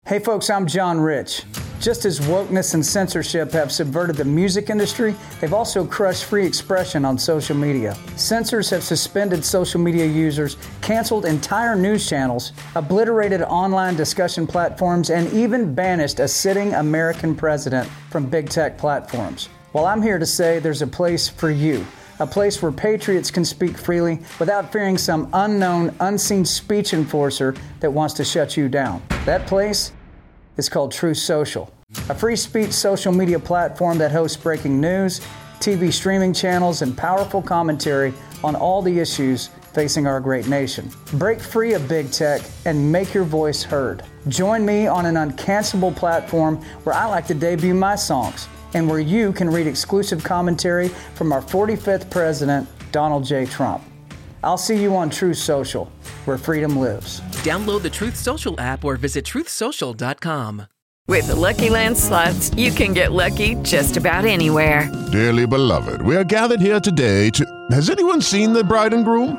Hey folks, I'm John Rich. Just as wokeness and censorship have subverted the music industry, they've also crushed free expression on social media. Censors have suspended social media users, canceled entire news channels, obliterated online discussion platforms, and even banished a sitting American president from big tech platforms. Well, I'm here to say there's a place for you. A place where patriots can speak freely without fearing some unknown, unseen speech enforcer that wants to shut you down. That place is called Truth Social, a free speech social media platform that hosts breaking news, TV streaming channels, and powerful commentary on all the issues facing our great nation. Break free of big tech and make your voice heard. Join me on an uncancelable platform where I like to debut my songs and where you can read exclusive commentary from our 45th president, Donald J. Trump. I'll see you on Truth Social, where freedom lives. Download the Truth Social app or visit truthsocial.com. With the Lucky Land Slots, you can get lucky just about anywhere. Dearly beloved, we are gathered here today to... Has anyone seen the bride and groom?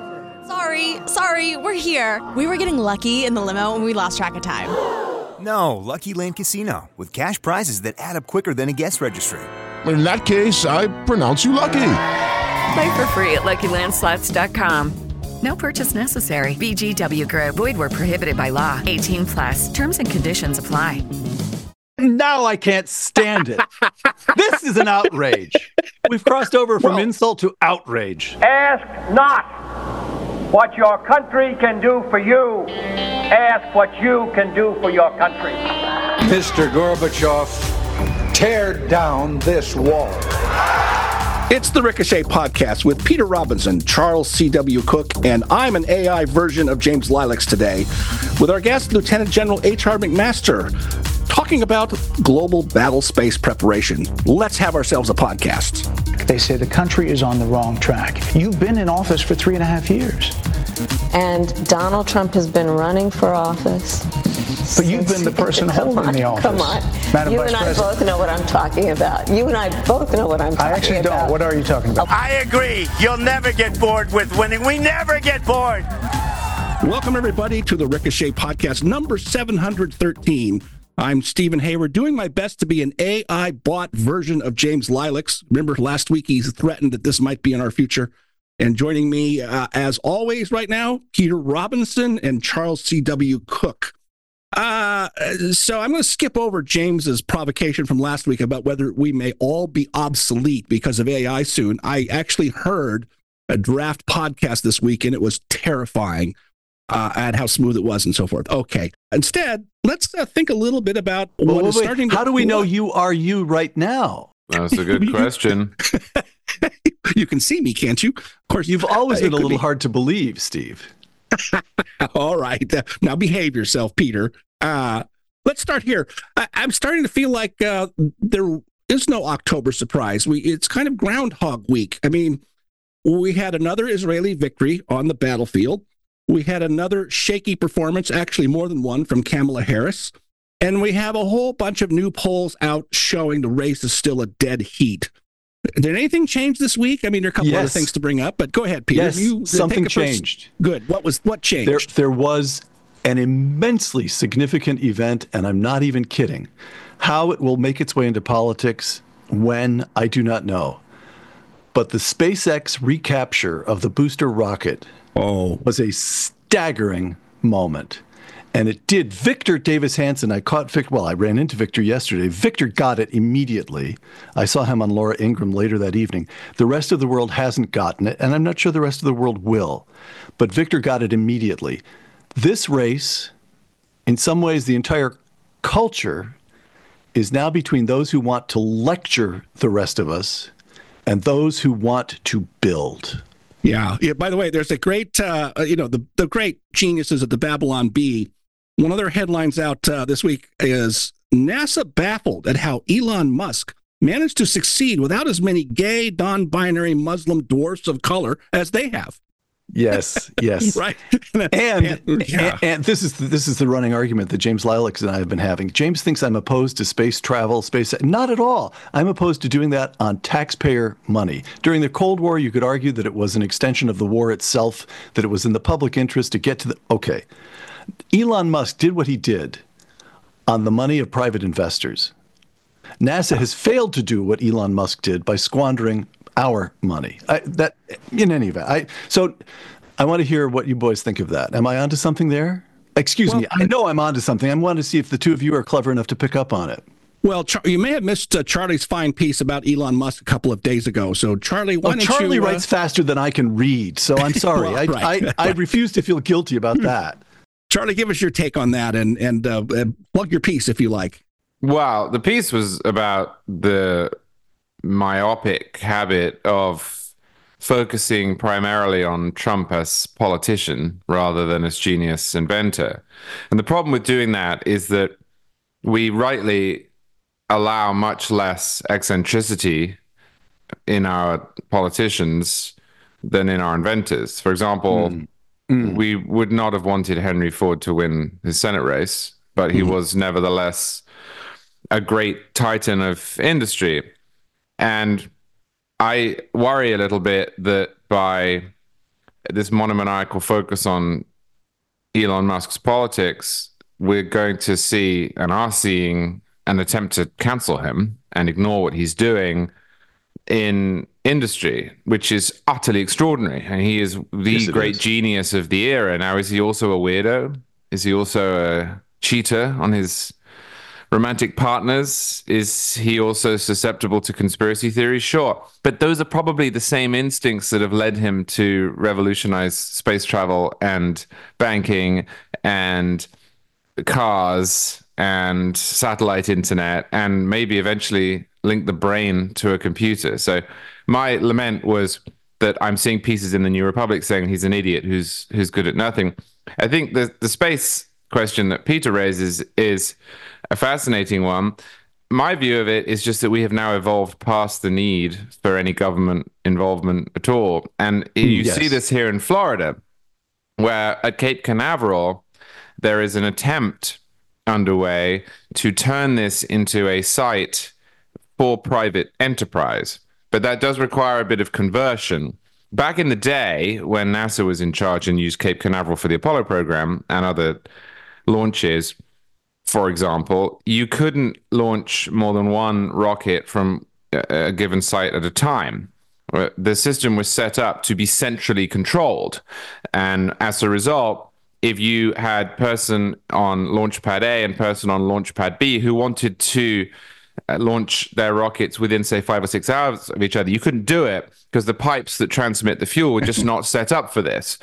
Sorry, we're here. We were getting lucky in the limo and we lost track of time. No, Lucky Land Casino, with cash prizes that add up quicker than a guest registry. In that case, I pronounce you lucky. Play for free at LuckyLandSlots.com. No purchase necessary. VGW Group. Void where prohibited by law. 18+. Terms and conditions apply. Now I can't stand it. This is an outrage. We've crossed over from insult to outrage. Ask not what your country can do for you. Ask what you can do for your country. Mr. Gorbachev, tear down this wall. It's the Ricochet Podcast with Peter Robinson, Charles C.W. Cook, and I'm an AI version of James Lilacs today with our guest, Lieutenant General H.R. McMaster, talking about global battle space preparation. Let's have ourselves a podcast. They say the country is on the wrong track. You've been in office for 3.5 years. And Donald Trump has been running for office. But you've been the person holding the office. Come on. Madam You Vice and I President. both know what I'm talking about. You and I both know what I'm talking about. I actually don't. What are you talking about? I agree. You'll never get bored with winning. We never get bored. Welcome, everybody, to the Ricochet Podcast, number 713. I'm Stephen Hayward, doing my best to be an AI bot version of James Lilacs. Remember, last week he threatened that this might be in our future. And joining me, as always, right now, Peter Robinson and Charles C.W. Cook. So I'm going to skip over James's provocation from last week about whether we may all be obsolete because of AI soon. I actually heard a draft podcast this week, and it was terrifying at how smooth it was and so forth. Okay. Instead, let's think a little bit about what is starting to... How do we know you are you right now? That's a good question. You can see me, can't you? Of course. You've always been a little hard to believe, Steve. All right. Now behave yourself, Peter. Let's start here. I'm starting to feel like there is no October surprise. It's kind of Groundhog Week. I mean, we had another Israeli victory on the battlefield. We had another shaky performance, actually more than one, from Kamala Harris. And we have a whole bunch of new polls out showing the race is still a dead heat. Did anything change this week? I mean, there are a couple other things to bring up, but go ahead, Peter. Yes, something changed. Good. What changed? There was an immensely significant event, and I'm not even kidding. How it will make its way into politics, when, I do not know. But the SpaceX recapture of the booster rocket was a staggering moment. And it did. Victor Davis Hanson, I ran into Victor yesterday. Victor got it immediately. I saw him on Laura Ingraham later that evening. The rest of the world hasn't gotten it, and I'm not sure the rest of the world will. But Victor got it immediately. This race, in some ways, the entire culture is now between those who want to lecture the rest of us and those who want to build. Yeah. By the way, there's a great, the great geniuses at the Babylon Bee. One of their headlines out this week is NASA baffled at how Elon Musk managed to succeed without as many gay, non-binary Muslim dwarfs of color as they have. Yes. Right. And this is the running argument that James Lilacs and I have been having. James thinks I'm opposed to space travel, not at all. I'm opposed to doing that on taxpayer money. During the Cold War, you could argue that it was an extension of the war itself, that it was in the public interest to get to okay. Elon Musk did what he did on the money of private investors. NASA has failed to do what Elon Musk did by squandering our money. In any event, so I want to hear what you boys think of that. Am I onto something there? Excuse me. I know I'm onto something. I want to see if the two of you are clever enough to pick up on it. Well, you may have missed Charlie's fine piece about Elon Musk a couple of days ago. So, Charlie, why don't you... Charlie writes faster than I can read, so I'm sorry. Well, right. I refuse to feel guilty about that. Charlie, give us your take on that and plug your piece if you like. Well, the piece was about the myopic habit of focusing primarily on Trump as politician rather than as genius inventor. And the problem with doing that is that we rightly allow much less eccentricity in our politicians than in our inventors. For example, we would not have wanted Henry Ford to win his Senate race, but he was nevertheless a great titan of industry. And I worry a little bit that by this monomaniacal focus on Elon Musk's politics, we're going to see and are seeing an attempt to cancel him and ignore what he's doing in industry, which is utterly extraordinary. And he is the great genius of the era. Now, is he also a weirdo? Is he also a cheater on his romantic partners? Is he also susceptible to conspiracy theories? Sure. But those are probably the same instincts that have led him to revolutionize space travel and banking and cars and satellite internet, and maybe eventually link the brain to a computer. So my lament was that I'm seeing pieces in the New Republic saying he's an idiot who's good at nothing. I think the space question that Peter raises is a fascinating one. My view of it is just that we have now evolved past the need for any government involvement at all. And you see this here in Florida, where at Cape Canaveral, there is an attempt underway to turn this into a site for private enterprise. But that does require a bit of conversion. Back in the day, when NASA was in charge and used Cape Canaveral for the Apollo program and other launches, for example, you couldn't launch more than one rocket from a given site at a time. The system was set up to be centrally controlled. And as a result, if you had person on launch pad A and person on launch pad B who wanted to launch their rockets within, say, 5 or 6 hours of each other, you couldn't do it because the pipes that transmit the fuel were just not set up for this.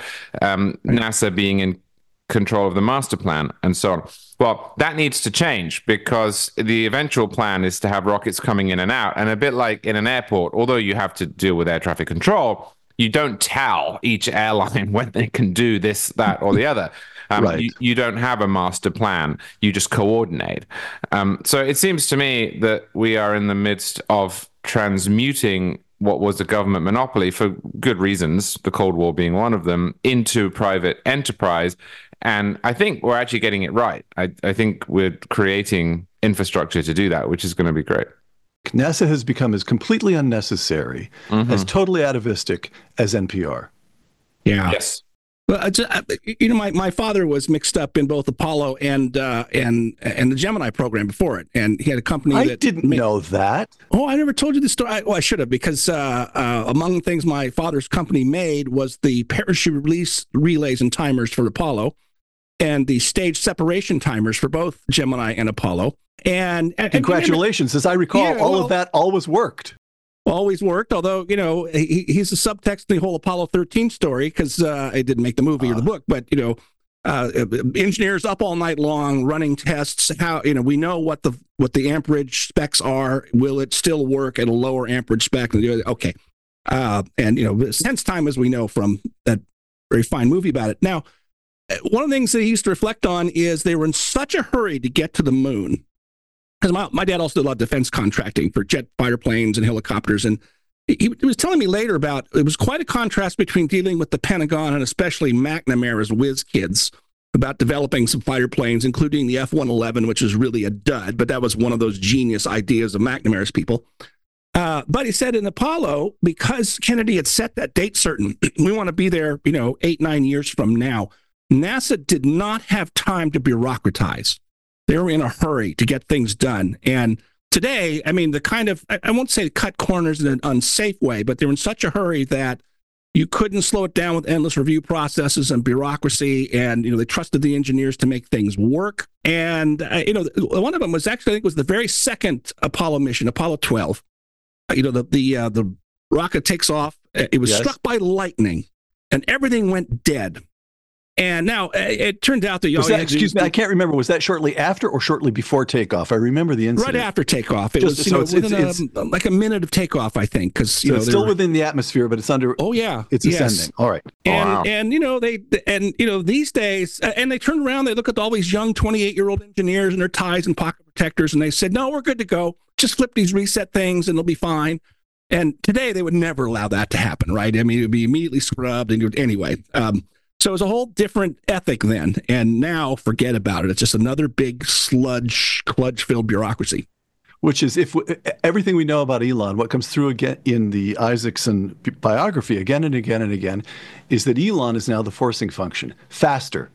NASA being in control of the master plan and so on. Well, that needs to change because the eventual plan is to have rockets coming in and out. And a bit like in an airport, although you have to deal with air traffic control, you don't tell each airline when they can do this, that, or the other. You don't have a master plan. You just coordinate. So it seems to me that we are in the midst of transmuting what was a government monopoly for good reasons, the Cold War being one of them, into private enterprise. And I think we're actually getting it right. I think we're creating infrastructure to do that, which is going to be great. NASA has become as completely unnecessary, as totally atavistic as NPR. Yeah. Yes. Well, my father was mixed up in both Apollo and the Gemini program before it, and he had a company. I didn't know that. Oh, I never told you the story. I should have, because among the things my father's company made was the parachute release relays and timers for Apollo, and the stage separation timers for both Gemini and Apollo. And congratulations, as I recall, all of that always worked. Always worked, although, he's a subtext in the whole Apollo 13 story, because it didn't make the movie or the book, but, engineers up all night long running tests. How, we know what the amperage specs are. Will it still work at a lower amperage spec? Okay. Since time, as we know from that very fine movie about it. Now, one of the things that he used to reflect on is they were in such a hurry to get to the moon. Because my dad also did a lot of defense contracting for jet fighter planes and helicopters. And he was telling me later about, it was quite a contrast between dealing with the Pentagon and especially McNamara's whiz kids about developing some fighter planes, including the F-111, which was really a dud, but that was one of those genius ideas of McNamara's people. But he said in Apollo, because Kennedy had set that date certain, we want to be there, 8-9 years from now, NASA did not have time to bureaucratize. They were in a hurry to get things done. And today, I mean, the kind of, I won't say cut corners in an unsafe way, but they were in such a hurry that you couldn't slow it down with endless review processes and bureaucracy. And, they trusted the engineers to make things work. And, one of them was actually, I think, was the very second Apollo mission, Apollo 12. The rocket takes off. It was struck by lightning and everything went dead. And now it turned out that excuse me, I can't remember. Was that shortly after or shortly before takeoff? I remember the incident. Right after takeoff. It was within like a minute of takeoff, I think, because it's still within the atmosphere, but it's under. Oh yeah, it's ascending. All right. And these days, and they turned around. They look at all these young 28-year-old engineers in their ties and pocket protectors, and they said, "No, we're good to go. Just flip these reset things, and it'll be fine." And today, they would never allow that to happen, right? I mean, it would be immediately scrubbed, and anyway. So it was a whole different ethic then, and now forget about it. It's just another big kludge-filled bureaucracy. Which is, if everything we know about Elon, what comes through again in the Isaacson biography again and again and again, is that Elon is now the forcing function. Faster,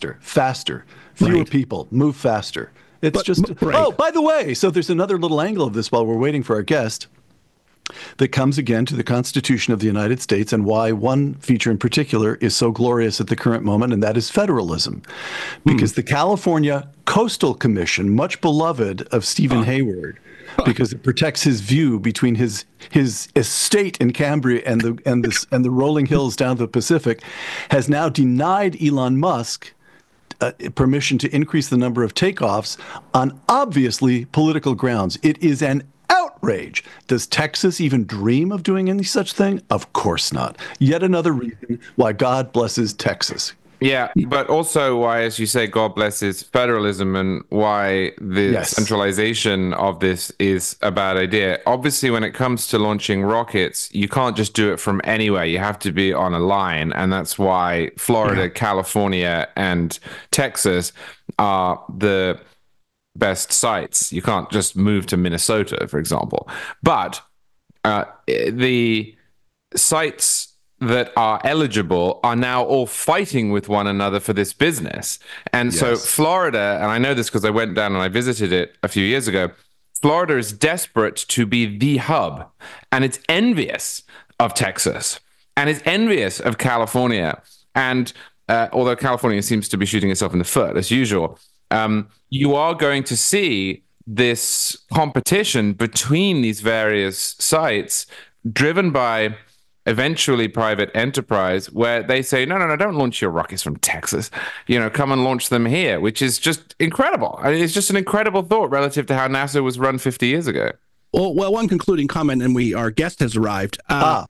fewer people, move faster. Oh, by the way, so there's another little angle of this while we're waiting for our guest that comes again to the Constitution of the United States and why one feature in particular is so glorious at the current moment, and that is federalism. Because the California Coastal Commission, much beloved of Stephen Hayward, because it protects his view between his estate in Cambria and the rolling hills down the Pacific, has now denied Elon Musk permission to increase the number of takeoffs on obviously political grounds. It is an outrage. Does Texas even dream of doing any such thing? Of course not. Yet another reason why God blesses Texas. Yeah, but also why, as you say, God blesses federalism, and why the centralization of this is a bad idea. Obviously, when it comes to launching rockets, you can't just do it from anywhere. You have to be on a line, and that's why Florida, California, and Texas are the best sites. You can't just move to Minnesota, for example. But the sites that are eligible are now all fighting with one another for this business. And so Florida, and I know this because I went down and I visited it a few years ago, Florida is desperate to be the hub, and it's envious of Texas, and it's envious of California. And although California seems to be shooting itself in the foot, as usual, you are going to see this competition between these various sites driven by eventually private enterprise, where they say, no, don't launch your rockets from Texas. Come and launch them here, which is just incredible. I mean, it's just an incredible thought relative to how NASA was run 50 years ago. Well, one concluding comment, and our guest has arrived.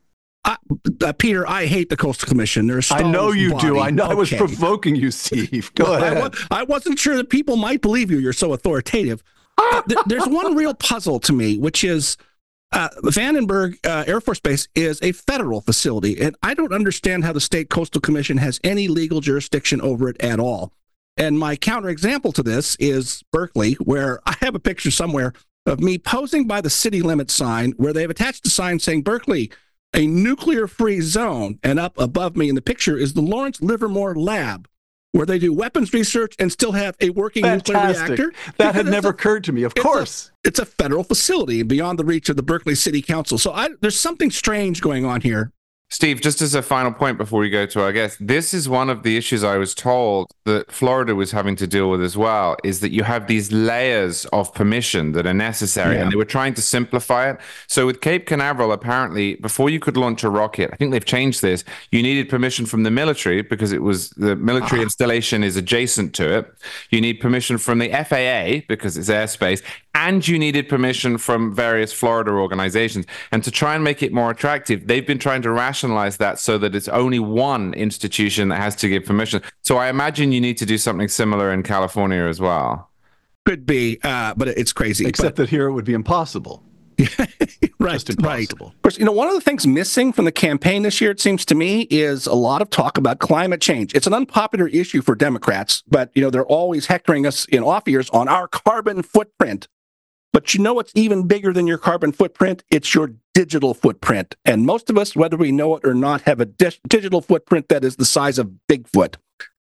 Peter, I hate the Coastal Commission. I know you do. I know. I was provoking you, Steve. Go ahead. I wasn't sure that people might believe you. You're so authoritative. There's one real puzzle to me, which is Vandenberg Air Force Base is a federal facility, and I don't understand how the State Coastal Commission has any legal jurisdiction over it at all. And my counterexample to this is Berkeley, where I have a picture somewhere of me posing by the city limit sign, where they've attached a sign saying Berkeley, a nuclear-free zone, and up above me in the picture is the Lawrence Livermore Lab, where they do weapons research and still have a working nuclear reactor. That had never occurred to me, of course. It's a federal facility beyond the reach of the Berkeley City Council. So there's something strange going on here. Steve, just as a final point before we go to our guest, this is one of the issues I was told that Florida was having to deal with as well, is that you have these layers of permission that are necessary, and they were trying to simplify it. So with Cape Canaveral, apparently, before you could launch a rocket, I think they've changed this, you needed permission from the military because it was the military installation is adjacent to it. You need permission from the FAA because it's airspace, and you needed permission from various Florida organizations. And to try and make it more attractive, they've been trying to rationalize that so that it's only one institution that has to give permission. So I imagine you need to do something similar in California as well. Could be, but it's crazy. Except that here it would be impossible. Right. Of course, one of the things missing from the campaign this year, it seems to me, is a lot of talk about climate change. It's an unpopular issue for Democrats, but they're always hectoring us in off years on our carbon footprint. But what's even bigger than your carbon footprint? It's your digital footprint. And most of us, whether we know it or not, have a digital footprint that is the size of Bigfoot.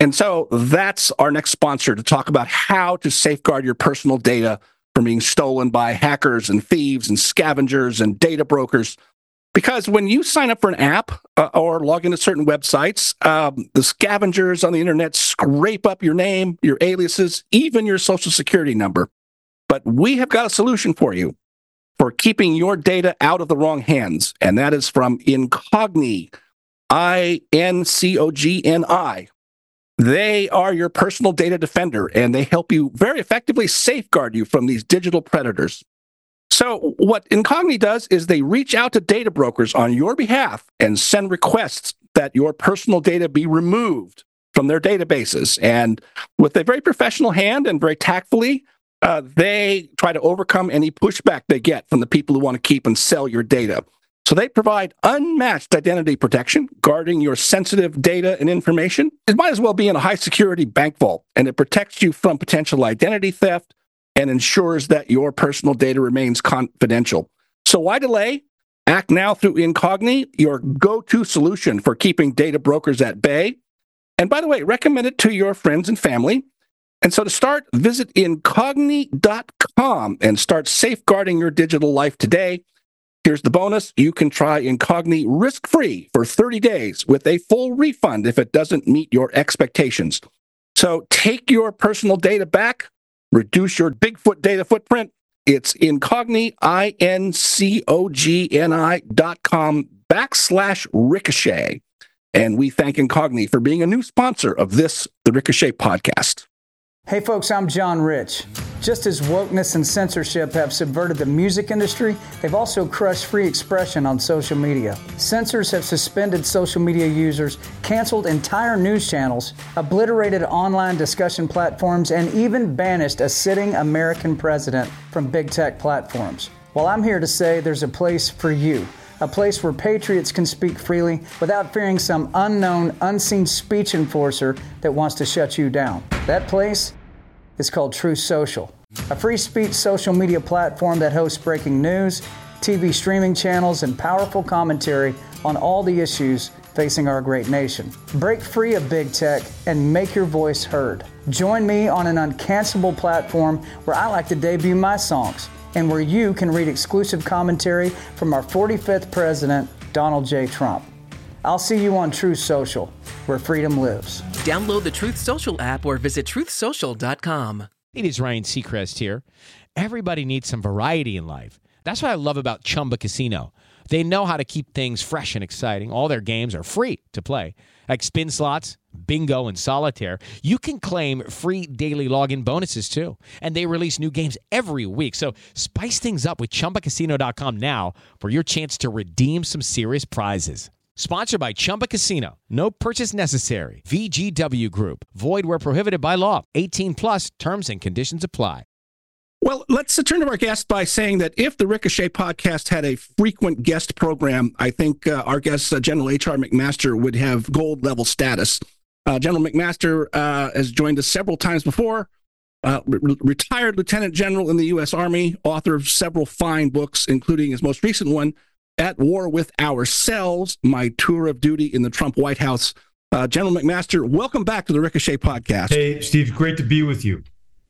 And so that's our next sponsor to talk about how to safeguard your personal data from being stolen by hackers and thieves and scavengers and data brokers. Because when you sign up for an app or log into certain websites, the scavengers on the internet scrape up your name, your aliases, even your social security number. But we have got a solution for you for keeping your data out of the wrong hands, and that is from Incogni, Incogni. They are your personal data defender, and they help you very effectively safeguard you from these digital predators. So what Incogni does is they reach out to data brokers on your behalf and send requests that your personal data be removed from their databases. And with a very professional hand and very tactfully, they try to overcome any pushback they get from the people who want to keep and sell your data. So they provide unmatched identity protection, guarding your sensitive data and information. It might as well be in a high-security bank vault, and it protects you from potential identity theft and ensures that your personal data remains confidential. So why delay? Act now through Incogni, your go-to solution for keeping data brokers at bay. And by the way, recommend it to your friends and family. And so to start, visit Incogni.com and start safeguarding your digital life today. Here's the bonus. You can try Incogni risk-free for 30 days with a full refund if it doesn't meet your expectations. So take your personal data back, reduce your Bigfoot data footprint. It's Incogni, Incogni.com/Ricochet. And we thank Incogni for being a new sponsor of this, the Ricochet podcast. Hey folks, I'm John Rich. Just as wokeness and censorship have subverted the music industry, they've also crushed free expression on social media. Censors have suspended social media users, canceled entire news channels, obliterated online discussion platforms, and even banished a sitting American president from big tech platforms. Well, I'm here to say there's a place for you. A place where patriots can speak freely without fearing some unknown, unseen speech enforcer that wants to shut you down. That place is called Truth Social, a free speech social media platform that hosts breaking news, TV streaming channels, and powerful commentary on all the issues facing our great nation. Break free of big tech and make your voice heard. Join me on an uncancelable platform where I like to debut my songs, and where you can read exclusive commentary from our 45th president, Donald J. Trump. I'll see you on Truth Social, where freedom lives. Download the Truth Social app or visit truthsocial.com. It is Ryan Seacrest here. Everybody needs some variety in life. That's what I love about Chumba Casino. They know how to keep things fresh and exciting. All their games are free to play, like spin slots, bingo, and solitaire. You can claim free daily login bonuses, too. And they release new games every week. So spice things up with ChumbaCasino.com now for your chance to redeem some serious prizes. Sponsored by Chumba Casino. No purchase necessary. VGW Group. Void where prohibited by law. 18 plus. Terms and conditions apply. Well, let's turn to our guest by saying that if the Ricochet podcast had a frequent guest program, I think our guest, General H.R. McMaster, would have gold level status. General McMaster has joined us several times before, retired Lieutenant General in the U.S. Army, author of several fine books, including his most recent one, At War with Ourselves, My Tour of Duty in the Trump White House. General McMaster, welcome back to the Ricochet podcast. Hey, Steve, great to be with you.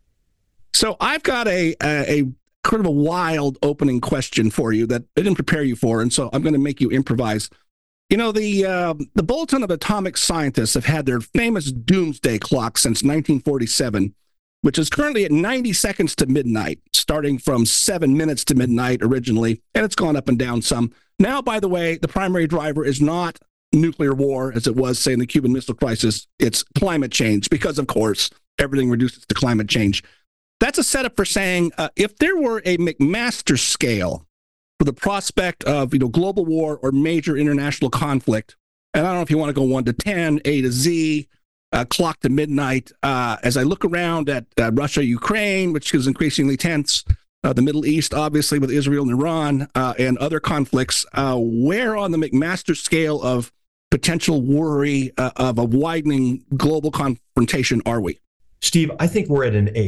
So I've got a kind of a wild opening question for you that I didn't prepare you for, and so I'm going to make you improvise. You know, the Bulletin of Atomic Scientists have had their famous doomsday clock since 1947, which is currently at 90 seconds to midnight, starting from 7 minutes to midnight originally, and it's gone up and down some. Now, by the way, the primary driver is not nuclear war, as it was, say, in the Cuban Missile Crisis. It's climate change, because, of course, everything reduces to climate change. That's a setup for saying if there were a McMaster scale for the prospect of global war or major international conflict, and I don't know if you want to go 1 to 10, A to Z, clock to midnight, as I look around at Russia, Ukraine, which is increasingly tense, the Middle East, obviously, with Israel and Iran, and other conflicts, where on the McMaster scale of potential worry of a widening global confrontation are we? Steve, I think we're at an 8.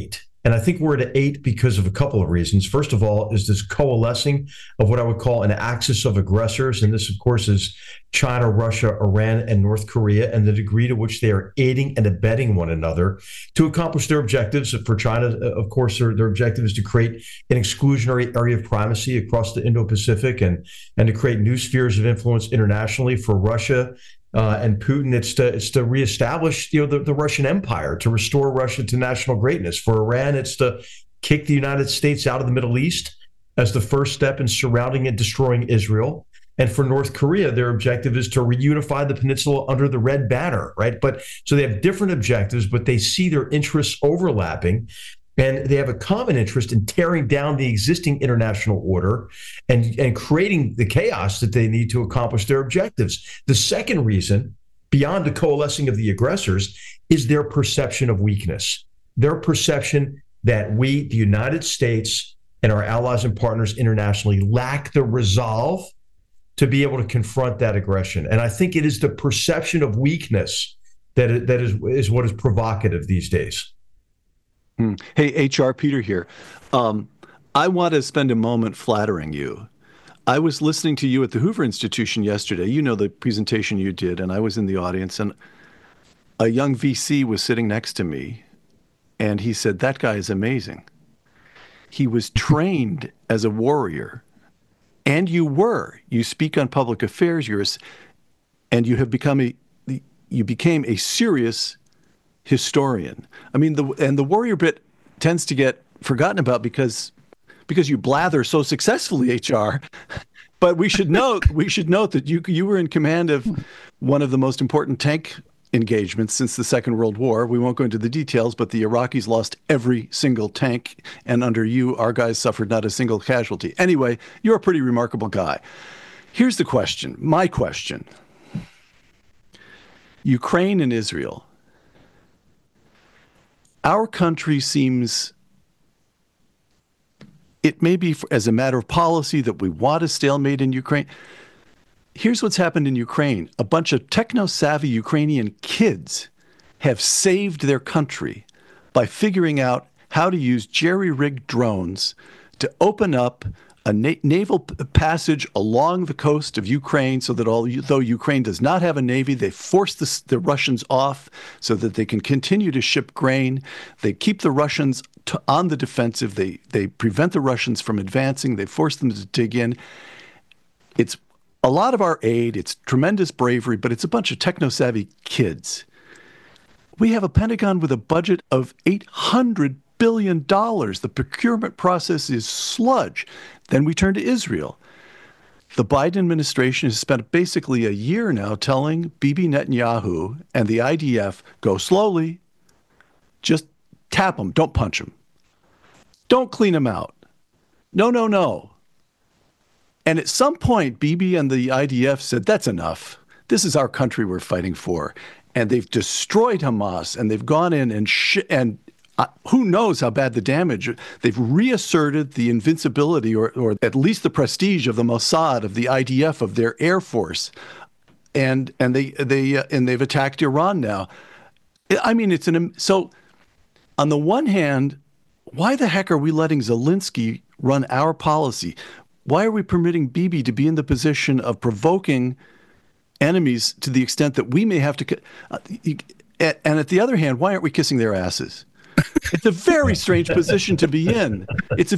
And I think we're at 8 because of a couple of reasons. First of all, is this coalescing of what I would call an axis of aggressors. And this, of course, is China, Russia, Iran, and North Korea, and the degree to which they are aiding and abetting one another to accomplish their objectives. For China, of course, their objective is to create an exclusionary area of primacy across the Indo-Pacific and to create new spheres of influence internationally. For Russia, and Putin, it's to reestablish the Russian Empire, to restore Russia to national greatness. For Iran, it's to kick the United States out of the Middle East as the first step in surrounding and destroying Israel. And for North Korea, their objective is to reunify the peninsula under the red banner, right? But so they have different objectives, but they see their interests overlapping. And they have a common interest in tearing down the existing international order and creating the chaos that they need to accomplish their objectives. The second reason, beyond the coalescing of the aggressors, is their perception of weakness. Their perception that we, the United States, and our allies and partners internationally lack the resolve to be able to confront that aggression. And I think it is the perception of weakness that is what is provocative these days. Hey, HR, Peter here. I want to spend a moment flattering you. I was listening to you at the Hoover Institution yesterday. You know the presentation you did, and I was in the audience, and a young VC was sitting next to me, and he said, "That guy is amazing. He was trained as a warrior, and you speak on public affairs, and you became a serious historian." I mean, the warrior bit tends to get forgotten about because you blather so successfully, HR. But we should note that you were in command of one of the most important tank engagements since the Second World War. We won't go into the details, but the Iraqis lost every single tank, and under you, our guys suffered not a single casualty. Anyway, you're a pretty remarkable guy. Here's the question, my question. Ukraine and Israel. Our country seems, it may be as a matter of policy that we want a stalemate in Ukraine. Here's what's happened in Ukraine. A bunch of techno-savvy Ukrainian kids have saved their country by figuring out how to use jerry-rigged drones to open up a naval passage along the coast of Ukraine so that although Ukraine does not have a navy, they force the Russians off so that they can continue to ship grain. They keep the Russians on the defensive. They prevent the Russians from advancing. They force them to dig in. It's a lot of our aid. It's tremendous bravery, but it's a bunch of techno-savvy kids. We have a Pentagon with a budget of $800 billion. The procurement process is sludge. Then we turn to Israel. The Biden administration has spent basically a year now telling Bibi Netanyahu and the IDF, go slowly, just tap them, don't punch them. Don't clean them out. No. And at some point, Bibi and the IDF said, that's enough. This is our country we're fighting for. And they've destroyed Hamas, and they've gone in and who knows how bad the damage. They've reasserted the invincibility or at least the prestige of the Mossad, of the IDF, of their air force, and they've attacked Iran now. I mean, so on the one hand, why the heck are we letting Zelensky run our policy? Why are we permitting Bibi to be in the position of provoking enemies to the extent that we may have to? And at the other hand, why aren't we kissing their asses? It's a very strange position to be in.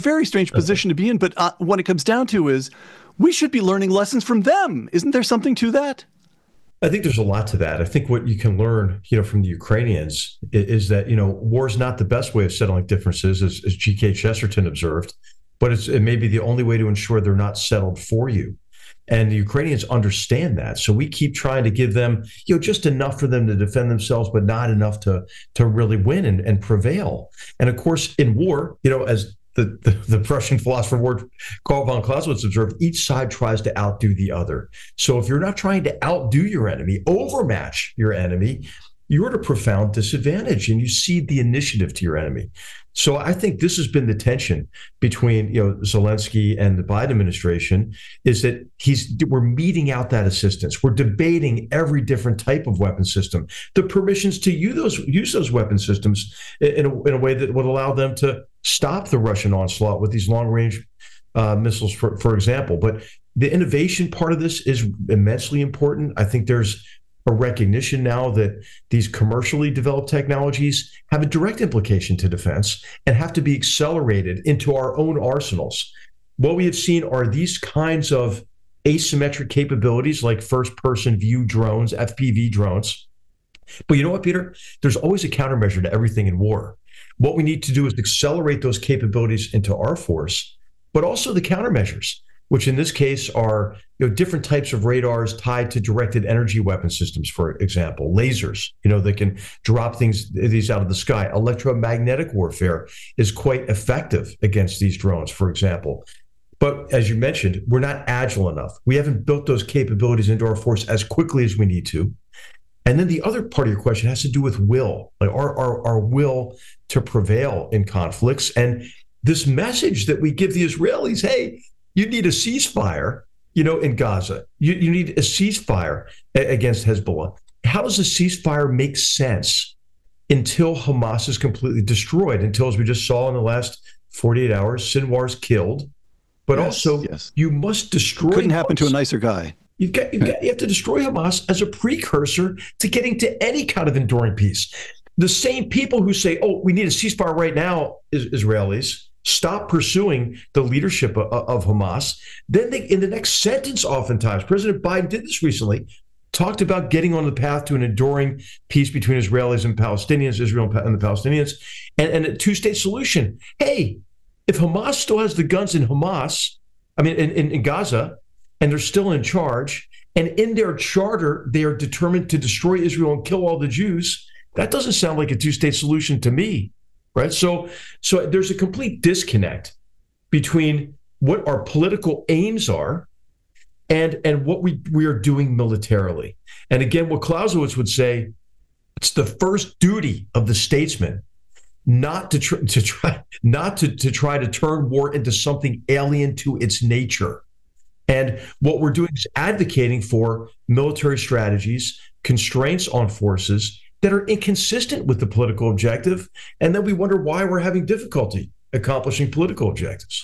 But what it comes down to is we should be learning lessons from them. Isn't there something to that? I think there's a lot to that. I think what you can learn, from the Ukrainians is that, war is not the best way of settling differences, as G.K. Chesterton observed, but it may be the only way to ensure they're not settled for you. And the Ukrainians understand that. So we keep trying to give them, just enough for them to defend themselves, but not enough to really win and prevail. And of course, in war, as the Prussian philosopher Karl von Clausewitz observed, each side tries to outdo the other. So if you're not trying to outdo your enemy, overmatch your enemy, you're at a profound disadvantage and you cede the initiative to your enemy. So I think this has been the tension between Zelensky and the Biden administration, is that we're meeting out that assistance. We're debating every different type of weapon system, the permissions to use those weapon systems in a way that would allow them to stop the Russian onslaught with these long-range missiles, for example. But the innovation part of this is immensely important. I think there's a recognition now that these commercially developed technologies have a direct implication to defense and have to be accelerated into our own arsenals. What we have seen are these kinds of asymmetric capabilities like first-person view drones, FPV drones. But you know what, Peter? There's always a countermeasure to everything in war. What we need to do is accelerate those capabilities into our force, but also the countermeasures, which in this case are different types of radars tied to directed energy weapon systems, for example, lasers, that can drop these out of the sky. Electromagnetic warfare is quite effective against these drones, for example. But as you mentioned, we're not agile enough. We haven't built those capabilities into our force as quickly as we need to. And then the other part of your question has to do with will, like our will to prevail in conflicts. And this message that we give the Israelis, hey, you need a ceasefire, in Gaza. You need a ceasefire against Hezbollah. How does a ceasefire make sense until Hamas is completely destroyed? Until, as we just saw in the last 48 hours, Sinwar's killed. But you must destroy. Couldn't happen to a nicer guy. You have to destroy Hamas as a precursor to getting to any kind of enduring peace. The same people who say, "Oh, we need a ceasefire right now," Israelis, stop pursuing the leadership of Hamas. Then in the next sentence, oftentimes, President Biden did this recently, talked about getting on the path to an enduring peace between Israelis and Palestinians, Israel and the Palestinians, and a two-state solution. Hey, if Hamas still has the guns in Gaza, and they're still in charge, and in their charter, they are determined to destroy Israel and kill all the Jews, that doesn't sound like a two-state solution to me. Right. So there's a complete disconnect between what our political aims are and what we are doing militarily. And again, what Clausewitz would say, it's the first duty of the statesman not to try to turn war into something alien to its nature. And what we're doing is advocating for military strategies, constraints on forces that are inconsistent with the political objective, and then we wonder why we're having difficulty accomplishing political objectives.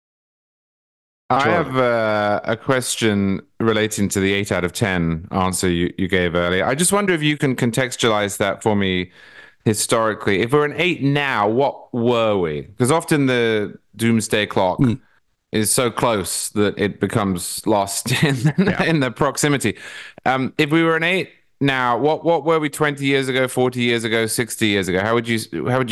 I have a question relating to the 8 out of 10 answer you gave earlier. I just wonder if you can contextualize that for me historically. If we're an 8 now, what were we? Because often the doomsday clock is so close that it becomes lost in the proximity. If we were an 8 now, what were we 20 years ago, 40 years ago, 60 years ago? How would you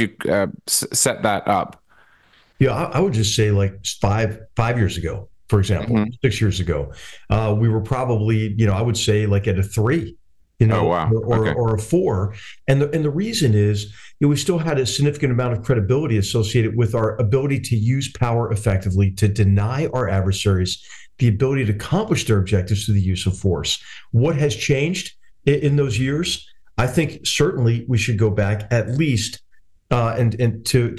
set that up? Yeah, I would just say like five years ago, for example, 6 years ago, we were probably, I would say like at a 3, or a 4. And the reason is, we still had a significant amount of credibility associated with our ability to use power effectively, to deny our adversaries the ability to accomplish their objectives through the use of force. What has changed in those years? I think certainly we should go back at least to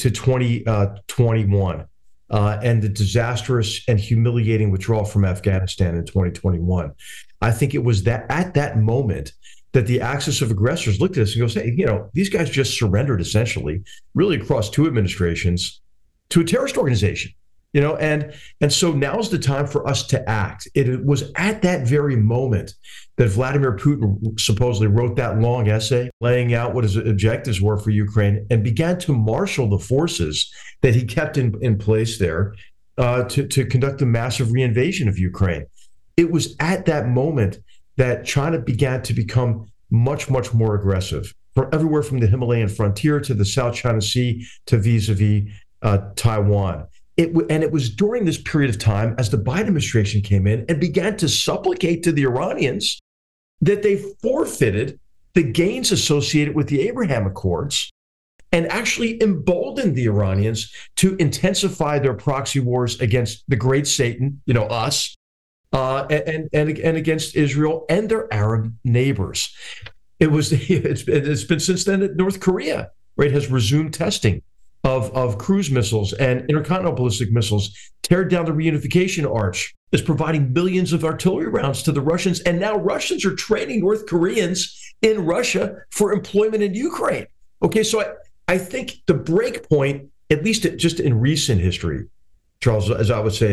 2021 and the disastrous and humiliating withdrawal from Afghanistan in 2021. I think it was that at that moment that the axis of aggressors looked at us and goes, hey, these guys just surrendered essentially, really across 2 administrations, to a terrorist organization. And so now's the time for us to act. It was at that very moment that Vladimir Putin supposedly wrote that long essay laying out what his objectives were for Ukraine and began to marshal the forces that he kept in place there to conduct a massive reinvasion of Ukraine. It was at that moment that China began to become much, much more aggressive, from everywhere from the Himalayan frontier to the South China Sea to vis-a-vis Taiwan. It was during this period of time, as the Biden administration came in and began to supplicate to the Iranians that they forfeited the gains associated with the Abraham Accords and actually emboldened the Iranians to intensify their proxy wars against the great Satan, us, and against Israel and their Arab neighbors. It's been since then that North Korea, right, has resumed testing of cruise missiles and intercontinental ballistic missiles, teared down the reunification arch, is providing millions of artillery rounds to the Russians, and now Russians are training North Koreans in Russia for employment in Ukraine. Okay, so I think the break point, at least just in recent history, Charles, as I would say,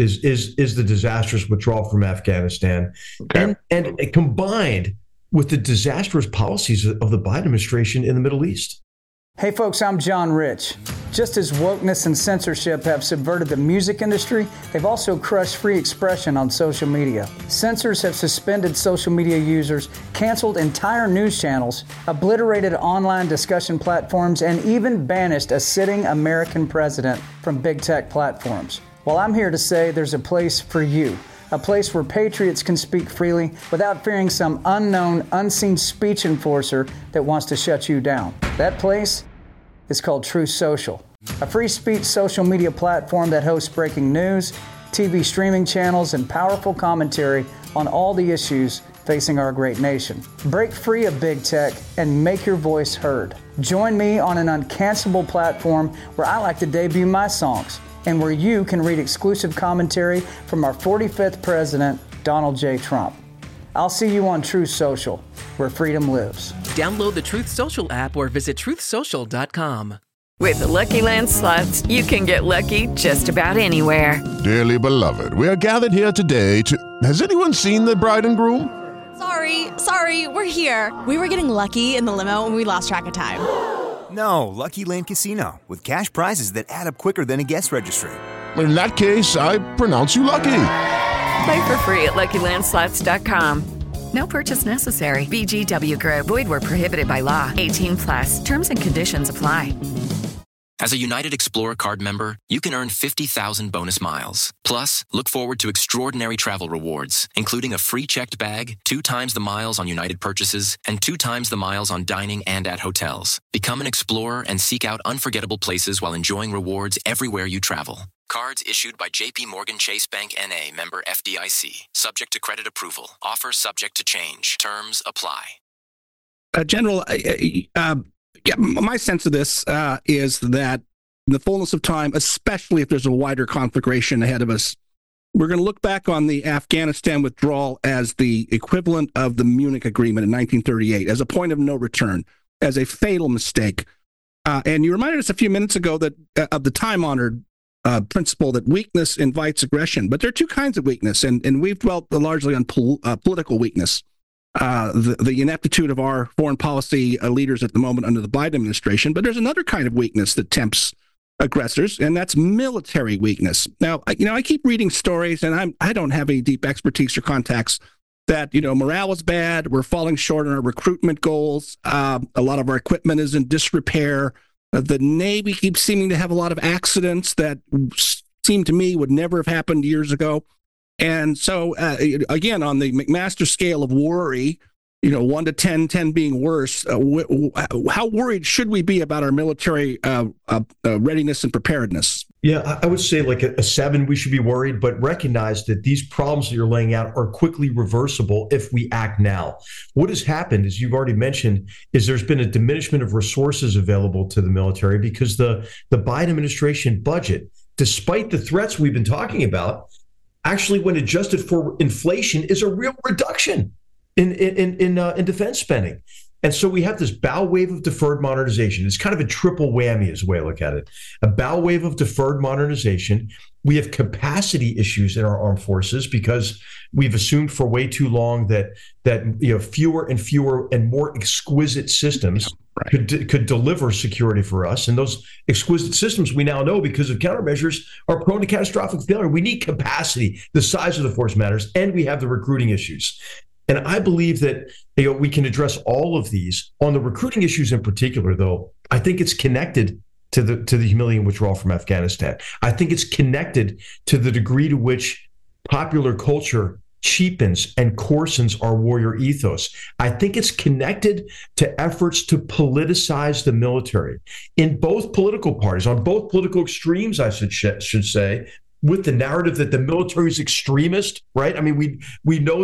is the disastrous withdrawal from Afghanistan, and combined with the disastrous policies of the Biden administration in the Middle East. Hey folks, I'm John Rich. Just as wokeness and censorship have subverted the music industry, they've also crushed free expression on social media. Censors have suspended social media users, canceled entire news channels, obliterated online discussion platforms, and even banished a sitting American president from big tech platforms. Well, I'm here to say there's a place for you. A place where patriots can speak freely without fearing some unknown, unseen speech enforcer that wants to shut you down. That place is called Truth Social, a free speech social media platform that hosts breaking news, TV streaming channels, and powerful commentary on all the issues facing our great nation. Break free of big tech and make your voice heard. Join me on an uncancelable platform where I like to debut my songs, and where you can read exclusive commentary from our 45th president, Donald J. Trump. I'll see you on Truth Social, where freedom lives. Download the Truth Social app or visit truthsocial.com. With the Lucky Land Slots, you can get lucky just about anywhere. Dearly beloved, we are gathered here today to... Has anyone seen the bride and groom? Sorry, we're here. We were getting lucky in the limo and we lost track of time. No, Lucky Land Casino, with cash prizes that add up quicker than a guest registry. In that case, I pronounce you lucky. Play for free at LuckyLandSlots.com. No purchase necessary. VGW Group. Void where prohibited by law. 18+. Terms and conditions apply. As a United Explorer card member, you can earn 50,000 bonus miles. Plus, look forward to extraordinary travel rewards, including a free checked bag, 2 times the miles on United purchases, and 2 times the miles on dining and at hotels. Become an explorer and seek out unforgettable places while enjoying rewards everywhere you travel. Cards issued by J.P. Morgan Chase Bank N.A., member FDIC. Subject to credit approval. Offer subject to change. Terms apply. General, my sense of this is that in the fullness of time, especially if there's a wider conflagration ahead of us, we're going to look back on the Afghanistan withdrawal as the equivalent of the Munich Agreement in 1938, as a point of no return, as a fatal mistake. And you reminded us a few minutes ago that of the time-honored principle that weakness invites aggression. But there are 2 kinds of weakness, and we've dwelt largely on political weakness. The ineptitude of our foreign policy leaders at the moment under the Biden administration. But there's another kind of weakness that tempts aggressors, and that's military weakness. Now, I keep reading stories, and I don't have any deep expertise or contacts, that, morale is bad, we're falling short on our recruitment goals, a lot of our equipment is in disrepair, the Navy keeps seeming to have a lot of accidents that seem to me would never have happened years ago. And so, again, on the McMaster scale of worry, 1 to 10, 10 being worse, how worried should we be about our military readiness and preparedness? Yeah, I would say like a 7, we should be worried, but recognize that these problems that you're laying out are quickly reversible if we act now. What has happened, as you've already mentioned, is there's been a diminishment of resources available to the military because the Biden administration budget, despite the threats we've been talking about, actually, when adjusted for inflation, is a real reduction in defense spending. And so we have this bow wave of deferred modernization. It's kind of a triple whammy is the way I look at it. A bow wave of deferred modernization. We have capacity issues in our armed forces because we've assumed for way too long that fewer and fewer and more exquisite systems could deliver security for us. And those exquisite systems, we now know because of countermeasures, are prone to catastrophic failure. We need capacity. The size of the force matters, and we have the recruiting issues. And I believe that we can address all of these. On the recruiting issues in particular, though, I think it's connected to the humiliating withdrawal from Afghanistan. I think it's connected to the degree to which popular culture cheapens and coarsens our warrior ethos. I think it's connected to efforts to politicize the military in both political parties, on both political extremes, I should say, with the narrative that the military is extremist, right? I mean, we know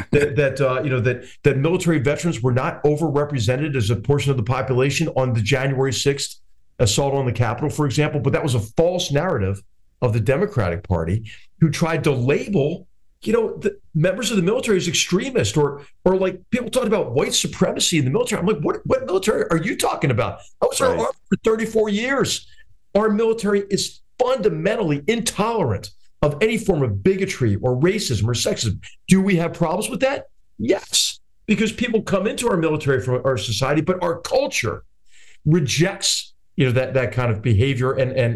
that military veterans were not overrepresented as a portion of the population on the January 6th assault on the Capitol, for example, but that was a false narrative of the Democratic Party, who tried to label, the members of the military as extremist, or like people talking about white supremacy in the military. I'm like, what military are you talking about? I was in our army for 34 years. Our military is fundamentally intolerant of any form of bigotry or racism or sexism. Do we have problems with that? Yes, because people come into our military from our society, but our culture rejects that kind of behavior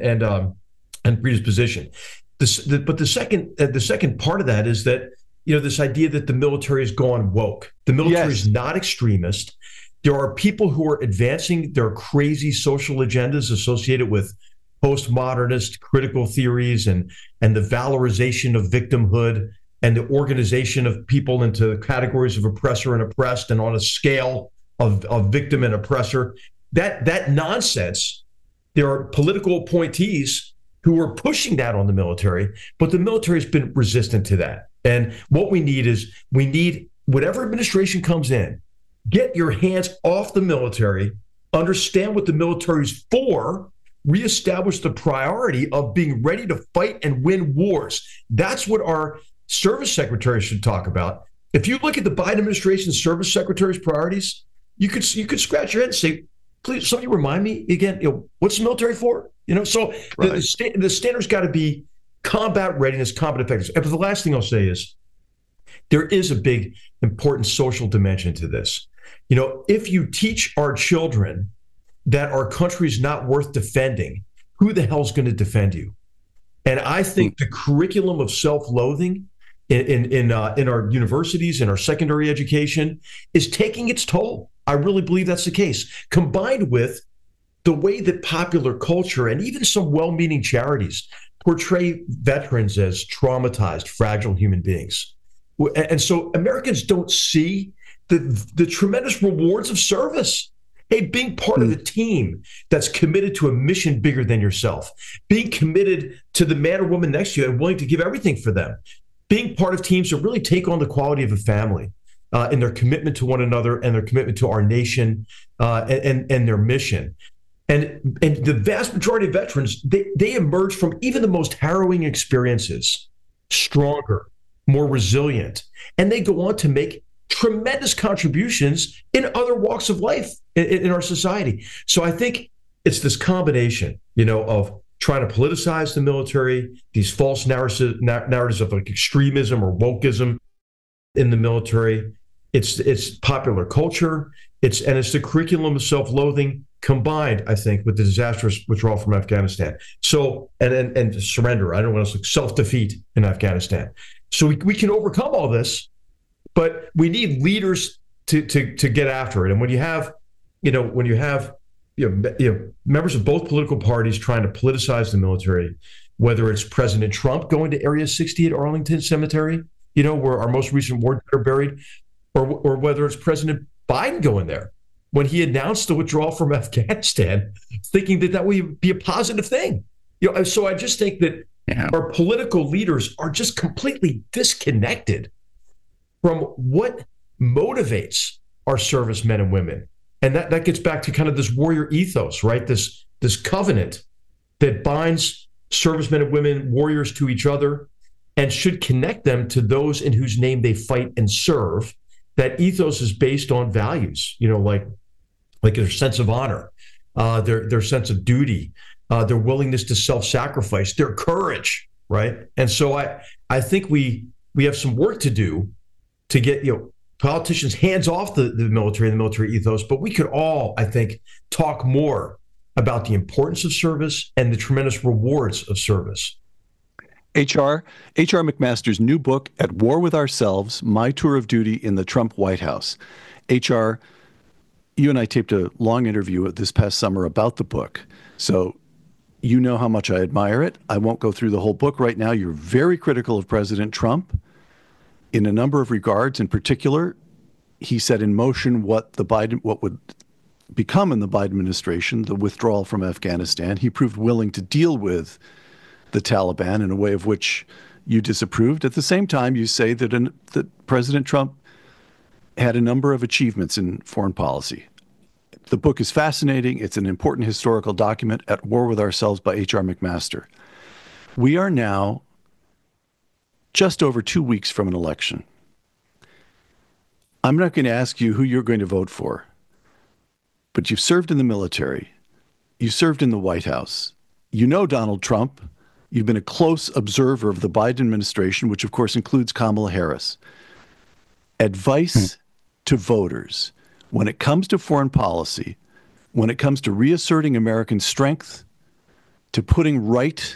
and predisposition. But the second part of that is that this idea that the military has gone woke. The military is not extremist. There are people who are advancing their crazy social agendas associated with postmodernist critical theories and the valorization of victimhood and the organization of people into categories of oppressor and oppressed, and on a scale of victim and oppressor. That nonsense. There are political appointees who are pushing that on the military, but the military has been resistant to that. And what we need whatever administration comes in, get your hands off the military, understand what the military is for, reestablish the priority of being ready to fight and win wars. That's what our service secretaries should talk about. If you look at the Biden administration's service secretary's priorities, you could scratch your head and say, please, somebody remind me again, what's the military for? So the standard's got to be combat readiness, combat effectiveness. And the last thing I'll say is there is a big, important social dimension to this. If you teach our children that our country is not worth defending, who the hell's going to defend you? And I think the curriculum of self-loathing in our universities, in our secondary education, is taking its toll. I really believe that's the case, combined with the way that popular culture and even some well-meaning charities portray veterans as traumatized, fragile human beings. And so Americans don't see the tremendous rewards of service. Hey, being part of a team that's committed to a mission bigger than yourself, being committed to the man or woman next to you and willing to give everything for them, being part of teams that really take on the quality of a family in their commitment to one another and their commitment to our nation and their mission. And the vast majority of veterans, they emerge from even the most harrowing experiences stronger, more resilient, and they go on to make tremendous contributions in other walks of life in our society. So I think it's this combination, of trying to politicize the military, these false narratives of like extremism or wokeism in the military. It's popular culture. It's the curriculum of self-loathing combined, I think, with the disastrous withdrawal from Afghanistan. So and surrender. I don't want to say self-defeat in Afghanistan. So we can overcome all this. But we need leaders to get after it. And when you have members of both political parties trying to politicize the military, whether it's President Trump going to Area 60 at Arlington Cemetery, where our most recent war dead are buried, or whether it's President Biden going there when he announced the withdrawal from Afghanistan, thinking that would be a positive thing. So I just think that our political leaders are just completely disconnected from what motivates our servicemen and women. And that gets back to kind of this warrior ethos, right? This covenant that binds servicemen and women, warriors, to each other and should connect them to those in whose name they fight and serve. That ethos is based on values, like their sense of honor, their sense of duty, their willingness to self-sacrifice, their courage, right? And so I think we have some work to do to get politicians hands off the military and the military ethos, but we could all, I think, talk more about the importance of service and the tremendous rewards of service. H.R. McMaster's new book, At War with Ourselves, My Tour of Duty in the Trump White House. H.R., you and I taped a long interview this past summer about the book, so you know how much I admire it. I won't go through the whole book right now. You're very critical of President Trump in a number of regards. In particular, he set in motion what would become in the Biden administration, the withdrawal from Afghanistan. He proved willing to deal with the Taliban in a way of which you disapproved. At the same time, you say that President Trump had a number of achievements in foreign policy. The book is fascinating. It's an important historical document, At War with Ourselves by H.R. McMaster. We are now just over 2 weeks from an election. I'm not going to ask you who you're going to vote for, but you've served in the military. You served in the White House. You know Donald Trump. You've been a close observer of the Biden administration, which of course includes Kamala Harris. Advice to voters when it comes to foreign policy, when it comes to reasserting American strength, to putting right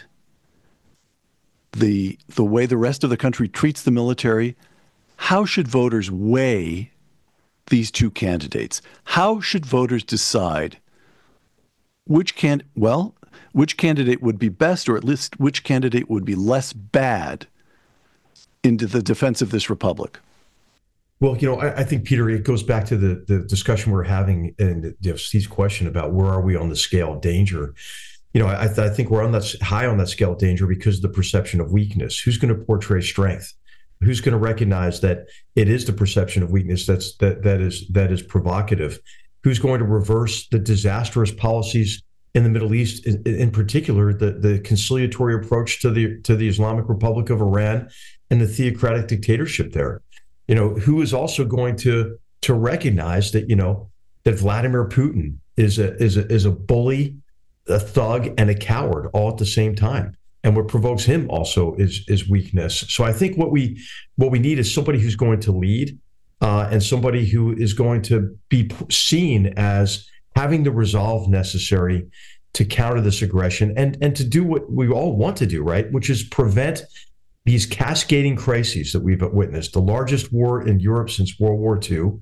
the way the rest of the country treats the military, how should voters weigh these two candidates? How should voters decide which candidate would be best, or at least which candidate would be less bad into the defense of this republic? Well, I think, Peter, it goes back to the discussion we're having and Steve's question about where are we on the scale of danger. I think we're high on that scale of danger because of the perception of weakness. Who's going to portray strength? Who's going to recognize that it is the perception of weakness that is provocative? Who's going to reverse the disastrous policies in the Middle East, in particular, the conciliatory approach to the Islamic Republic of Iran and the theocratic dictatorship there? Who is also going to recognize that that Vladimir Putin is a bully, a thug, and a coward all at the same time? And what provokes him also is weakness. So I think what we need is somebody who's going to lead, and somebody who is going to be seen as having the resolve necessary to counter this aggression and to do what we all want to do, right? Which is prevent these cascading crises that we've witnessed. The largest war in Europe since World War II,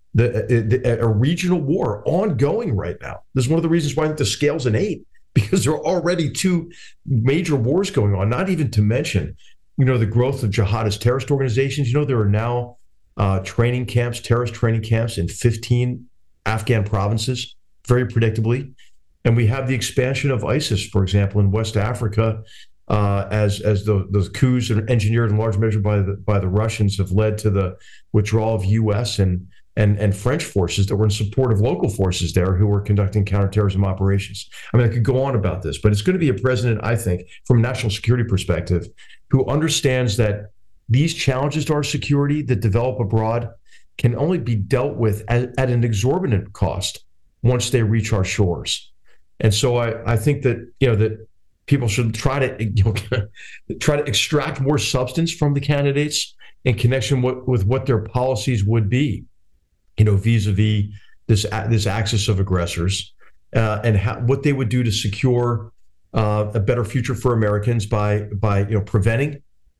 a regional war ongoing right now. This is one of the reasons why I think the scale's an 8. Because there are already 2 major wars going on, not even to mention, the growth of jihadist terrorist organizations. There are now terrorist training camps in 15 Afghan provinces, very predictably. And we have the expansion of ISIS, for example, in West Africa, as those coups engineered in large measure by the Russians have led to the withdrawal of U.S. and French forces that were in support of local forces there who were conducting counterterrorism operations. I mean, I could go on about this, but it's going to be a president, I think, from a national security perspective, who understands that these challenges to our security that develop abroad can only be dealt with at an exorbitant cost once they reach our shores. And so I think that, that people should try to extract more substance from the candidates in connection with what their policies would be, vis-a-vis this axis of aggressors, and what they would do to secure a better future for Americans by preventing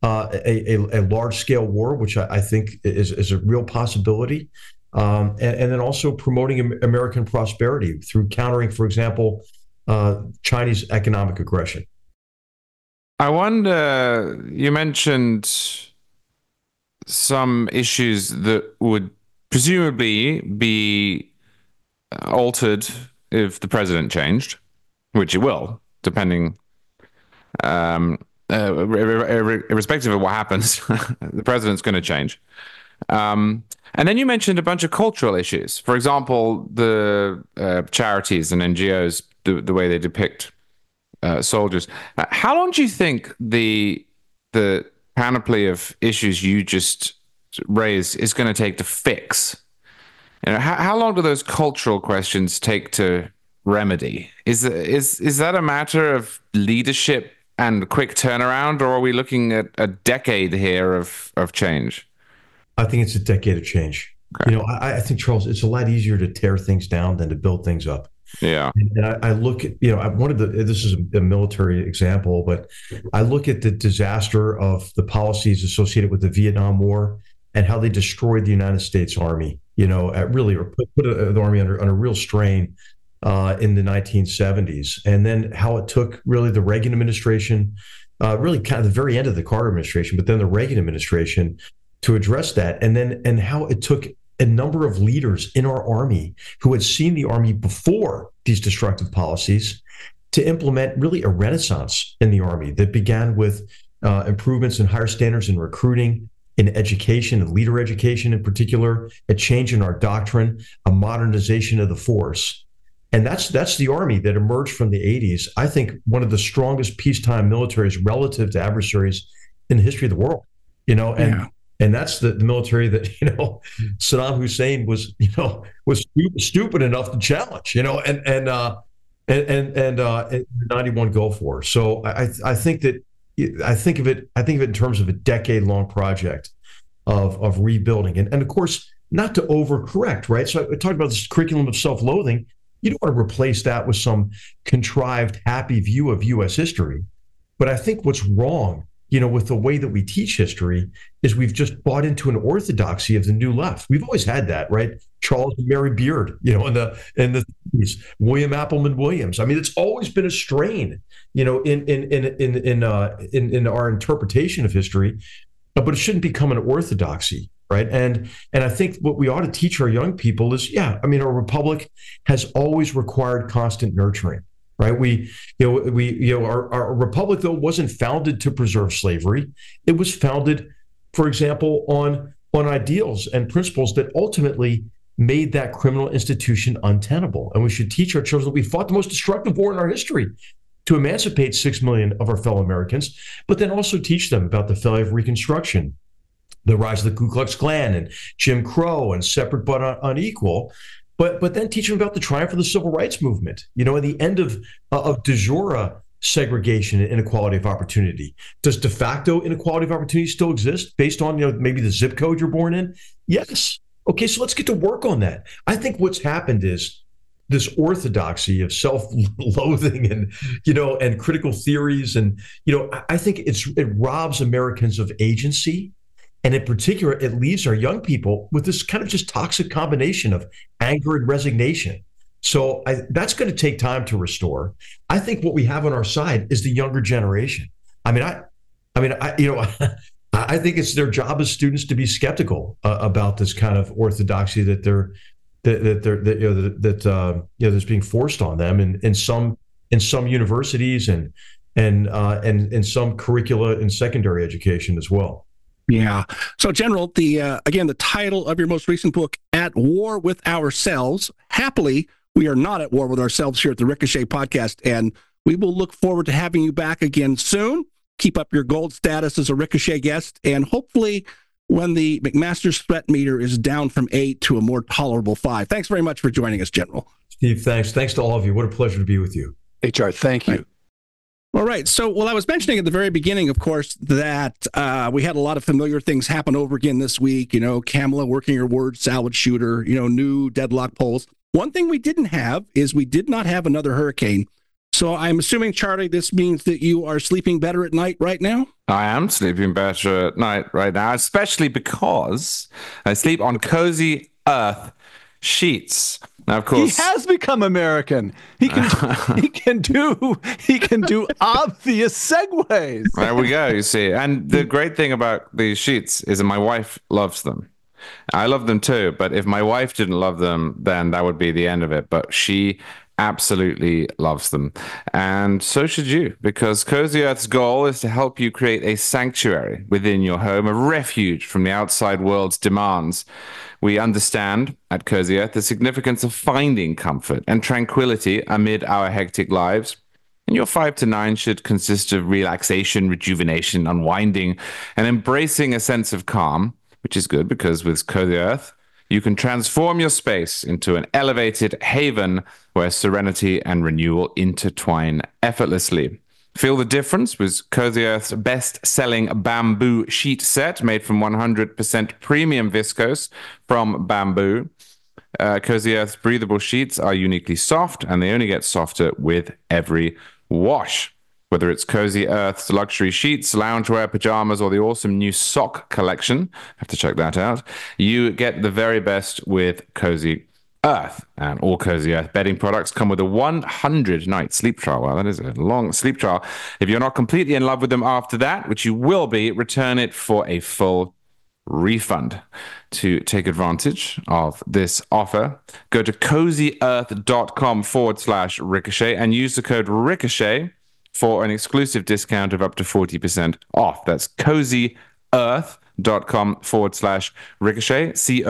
a large-scale war, which I think is a real possibility, and then also promoting American prosperity through countering, for example, Chinese economic aggression. I wonder, you mentioned some issues that would presumably be altered if the president changed, which it will, depending, irrespective of what happens, the president's going to change. And then you mentioned a bunch of cultural issues. For example, the charities and NGOs, the way they depict soldiers. How long do you think the panoply of issues you just raised is going to take to fix? How long do those cultural questions take to remedy? Is that a matter of leadership and quick turnaround, or are we looking at a decade here of change? I think it's a decade of change. Okay. I think, Charles, it's a lot easier to tear things down than to build things up. Yeah. And I look at, this is a military example, but I look at the disaster of the policies associated with the Vietnam War and how they destroyed the United States Army, put the Army under real strain in the 1970s. And then how it took really the Reagan administration, really kind of the very end of the Carter administration, but then the Reagan administration to address that. And how it took a number of leaders in our Army who had seen the Army before these destructive policies to implement really a renaissance in the Army that began with improvements in higher standards in recruiting, in education and leader education in particular, a change in our doctrine, a modernization of the force. And that's the Army that emerged from the 80s. I think one of the strongest peacetime militaries relative to adversaries in the history of the world, and that's the military that, Saddam Hussein was stupid enough to challenge, and 91 Gulf War. So I think of it in terms of a decade-long project of rebuilding, and of course not to overcorrect, right? So I talked about this curriculum of self-loathing. You don't want to replace that with some contrived, happy view of U.S. history. But I think what's wrong, with the way that we teach history is we've just bought into an orthodoxy of the new left. We've always had that, right? Charles and Mary Beard, in the 30s, William Appleman Williams. I mean, it's always been a strain, in our interpretation of history, but it shouldn't become an orthodoxy, right? And I think what we ought to teach our young people is, our republic has always required constant nurturing. Right, our republic, though, wasn't founded to preserve slavery. It was founded, for example, on ideals and principles that ultimately made that criminal institution untenable. And we should teach our children that we fought the most destructive war in our history to emancipate 6 million of our fellow Americans, but then also teach them about the failure of Reconstruction, the rise of the Ku Klux Klan and Jim Crow and separate but unequal. But then teach them about the triumph of the civil rights movement, and the end of de jure segregation and inequality of opportunity. Does de facto inequality of opportunity still exist based on, maybe the zip code you're born in? Yes. Okay, so let's get to work on that. I think what's happened is this orthodoxy of self-loathing and critical theories. And, I think it robs Americans of agency. And in particular, it leaves our young people with this kind of just toxic combination of anger and resignation. So that's going to take time to restore. I think what we have on our side is the younger generation. I think it's their job as students to be skeptical about this kind of orthodoxy that's being forced on them in some universities and in some curricula in secondary education as well. Yeah. So, General, the title of your most recent book, At War with Ourselves. Happily, we are not at war with ourselves here at the Ricochet Podcast, and we will look forward to having you back again soon. Keep up your gold status as a Ricochet guest, and hopefully when the McMaster's threat meter is down from 8 to a more tolerable 5. Thanks very much for joining us, General. Steve, thanks. Thanks to all of you. What a pleasure to be with you. HR, thank you. All right. So, I was mentioning at the very beginning, of course, that we had a lot of familiar things happen over again this week. Kamala working her word salad shooter, new deadlock polls. One thing we didn't have is we did not have another hurricane. So I'm assuming, Charlie, this means that you are sleeping better at night right now? I am sleeping better at night right now, especially because I sleep on Cozy Earth sheets. Now, of course, he has become American. He can do obvious segues. There we go. You see, and the great thing about these sheets is that my wife loves them. I love them too, but if my wife didn't love them, then that would be the end of it. But she absolutely loves them, and so should you, because Cozy Earth's goal is to help you create a sanctuary within your home, a refuge from the outside world's demands. We understand at Cozy Earth the significance of finding comfort and tranquility amid our hectic lives. And your 5 to 9 should consist of relaxation, rejuvenation, unwinding, and embracing a sense of calm, which is good because with Cozy Earth, you can transform your space into an elevated haven where serenity and renewal intertwine effortlessly. Feel the difference with Cozy Earth's best-selling bamboo sheet set made from 100% premium viscose from bamboo. Cozy Earth's breathable sheets are uniquely soft, and they only get softer with every wash. Whether it's Cozy Earth's luxury sheets, loungewear, pajamas, or the awesome new sock collection, have to check that out, you get the very best with Cozy Earth. And all Cozy Earth bedding products come with a 100-night sleep trial. Well, that is a long sleep trial. If you're not completely in love with them after that, which you will be, return it for a full refund. To take advantage of this offer, go to cozyearth.com/ricochet and use the code RICOCHET for an exclusive discount of up to 40% off. That's cozyearth.com/ricochet,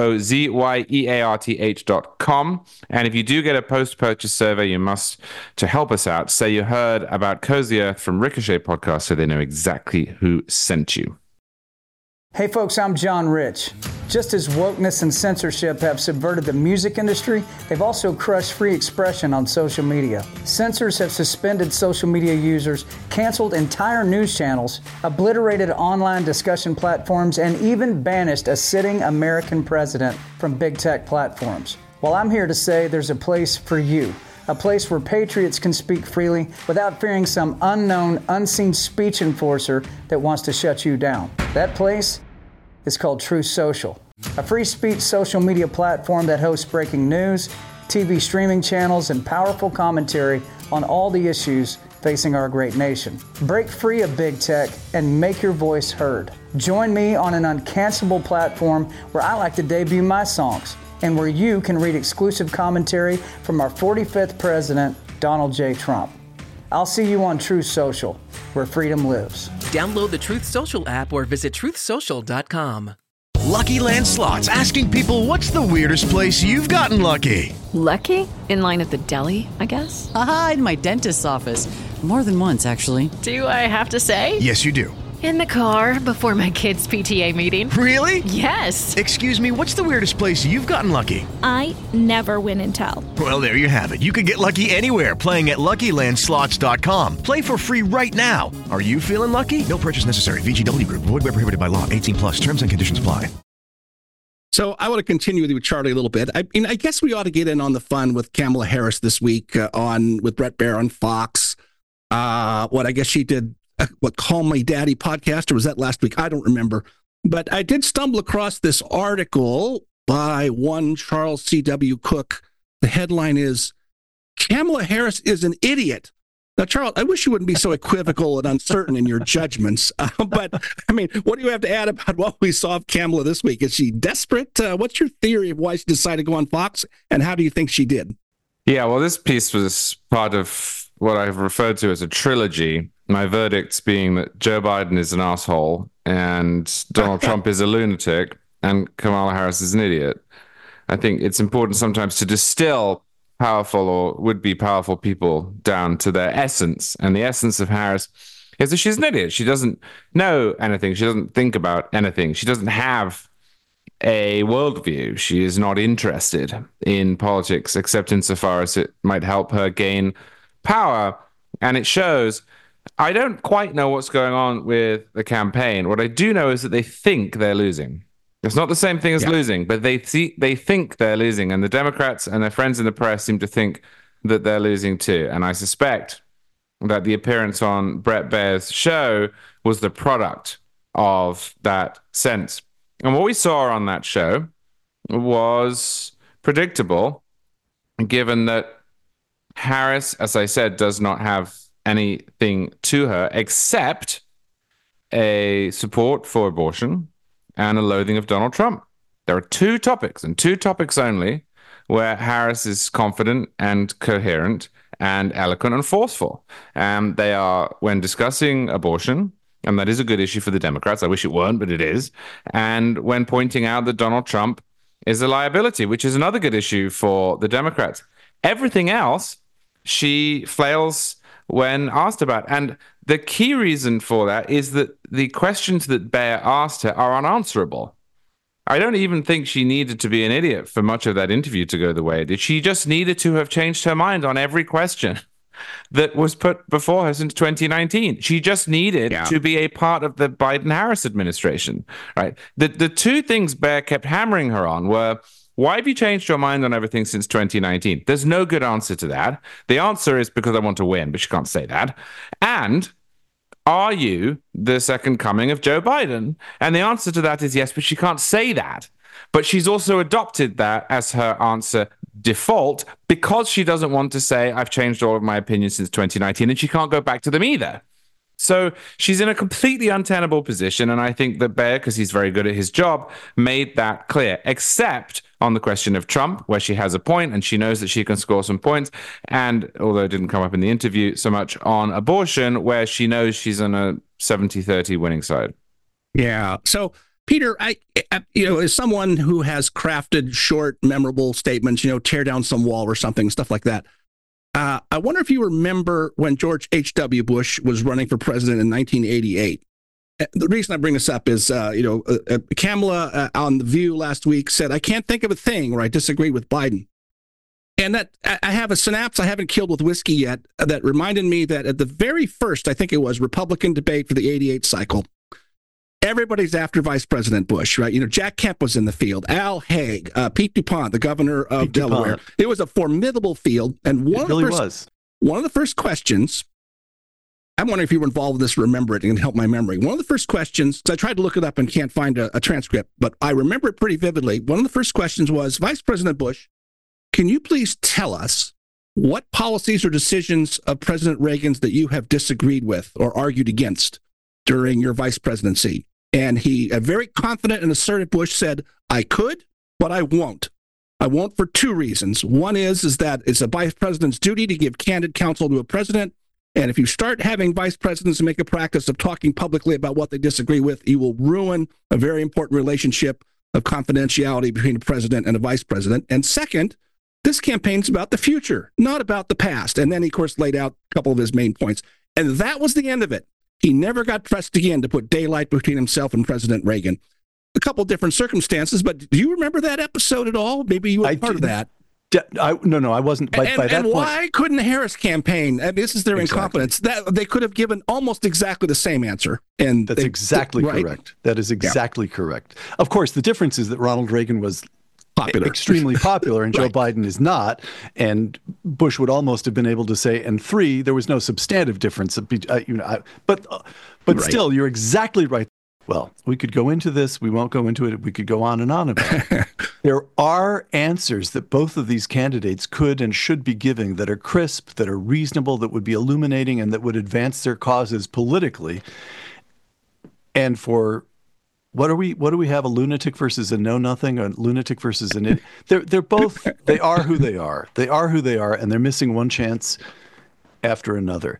COZYEARTH.com. And if you do get a post-purchase survey, you must, to help us out, say you heard about Cozy Earth from Ricochet Podcast so they know exactly who sent you. Hey folks, I'm John Rich. Just as wokeness and censorship have subverted the music industry, they've also crushed free expression on social media. Censors have suspended social media users, canceled entire news channels, obliterated online discussion platforms, and even banished a sitting American president from big tech platforms. Well, I'm here to say there's a place for you. A place where patriots can speak freely without fearing some unknown, unseen speech enforcer that wants to shut you down. That place is called Truth Social, a free speech social media platform that hosts breaking news, TV streaming channels, and powerful commentary on all the issues facing our great nation. Break free of big tech and make your voice heard. Join me on an uncancelable platform where I like to debut my songs, and where you can read exclusive commentary from our 45th president, Donald J. Trump. I'll see you on Truth Social, where freedom lives. Download the Truth Social app or visit truthsocial.com. Lucky Land Slots, asking people, what's the weirdest place you've gotten lucky? Lucky? In line at the deli, I guess? Aha, in my dentist's office. More than once, actually. Do I have to say? Yes, you do. In the car before my kids' PTA meeting. Really? Yes. Excuse me, what's the weirdest place you've gotten lucky? I never win and tell. Well, there you have it. You can get lucky anywhere, playing at LuckyLandSlots.com. Play for free right now. Are you feeling lucky? No purchase necessary. VGW Group. Void where prohibited by law. 18+. Terms and conditions apply. So I want to continue with you, Charlie, a little bit. I guess we ought to get in on the fun with Kamala Harris this week with Bret Baier on Fox. I guess she did. Call Me Daddy podcast, or was that last week? I don't remember. But I did stumble across this article by one Charles C.W. Cook. The headline is, Kamala Harris is an idiot. Now, Charles, I wish you wouldn't be so equivocal and uncertain in your judgments. But, I mean, what do you have to add about what we saw of Kamala this week? Is she desperate? What's your theory of why she decided to go on Fox, and how do you think she did? Yeah, well, this piece was part of what I've referred to as a trilogy. My verdicts being that Joe Biden is an asshole and Donald Trump is a lunatic and Kamala Harris is an idiot. I think it's important sometimes to distill powerful or would-be powerful people down to their essence. And the essence of Harris is that she's an idiot. She doesn't know anything. She doesn't think about anything. She doesn't have a worldview. She is not interested in politics except insofar as it might help her gain power. And it shows. I don't quite know what's going on with the campaign. What I do know is that they think they're losing. It's not the same thing as losing, but they think they're losing. And the Democrats and their friends in the press seem to think that they're losing too. And I suspect that the appearance on Bret Baier's show was the product of that sense. And what we saw on that show was predictable, given that Harris, as I said, does not have anything to her except a support for abortion and a loathing of Donald Trump. There are two topics, and two topics only, where Harris is confident and coherent and eloquent and forceful. And they are when discussing abortion, and that is a good issue for the Democrats. I wish it weren't, but it is. And when pointing out that Donald Trump is a liability, which is another good issue for the Democrats. Everything else, she flails when asked about. And the key reason for that is that the questions that Baier asked her are unanswerable. I don't even think she needed to be an idiot for much of that interview to go the way it did. She just needed to have changed her mind on every question that was put before her since 2019. She just needed to be a part of the Biden-Harris administration, right? The two things Baier kept hammering her on were, why have you changed your mind on everything since 2019? There's no good answer to that. The answer is because I want to win, but she can't say that. And are you the second coming of Joe Biden? And the answer to that is yes, but she can't say that. But she's also adopted that as her answer default because she doesn't want to say, I've changed all of my opinions since 2019, and she can't go back to them either. So she's in a completely untenable position, and I think that Baer, because he's very good at his job, made that clear, except on the question of Trump, where she has a point and she knows that she can score some points, and although it didn't come up in the interview so much on abortion, where she knows she's on a 70-30 winning side. Yeah. So, Peter, I as someone who has crafted short, memorable statements, tear down some wall or something, stuff like that, I wonder if you remember when George H.W. Bush was running for president in 1988. The reason I bring this up is, Kamala on The View last week said, I can't think of a thing where I disagree with Biden. And that I have a synapse I haven't killed with whiskey yet that reminded me that at the very first, I think it was, Republican debate for the 88 cycle, everybody's after Vice President Bush, right? Jack Kemp was in the field, Al Haig, Pete DuPont, the governor of Delaware. It was a formidable field. And one of the first questions, I'm wondering if you were involved with this, remember it, and help my memory. One of the first questions, because I tried to look it up and can't find a transcript, but I remember it pretty vividly. One of the first questions was, Vice President Bush, can you please tell us what policies or decisions of President Reagan's that you have disagreed with or argued against during your vice presidency? And a very confident and assertive Bush said, I could, but I won't. I won't for two reasons. One is that it's a vice president's duty to give candid counsel to a president. And if you start having vice presidents make a practice of talking publicly about what they disagree with, you will ruin a very important relationship of confidentiality between a president and a vice president. And second, this campaign's about the future, not about the past. And then he, of course, laid out a couple of his main points. And that was the end of it. He never got pressed again to put daylight between himself and President Reagan. A couple different circumstances, but do you remember that episode at all? Maybe you were part of that. No, I wasn't. And why couldn't the Harris campaign? This is their incompetence. That they could have given almost exactly the same answer. And that's exactly correct. That is exactly correct. Of course, the difference is that Ronald Reagan was popular, extremely popular, and Joe Biden is not. And Bush would almost have been able to say, and three, there was no substantive difference. But still, you're exactly right. Well, we could go into this. We won't go into it. We could go on and on about it. There are answers that both of these candidates could and should be giving that are crisp, that are reasonable, that would be illuminating, and that would advance their causes politically. And for what do we have? A lunatic versus a know-nothing, a lunatic versus an idiot. They're both. They are who they are. They are who they are, and they're missing one chance after another.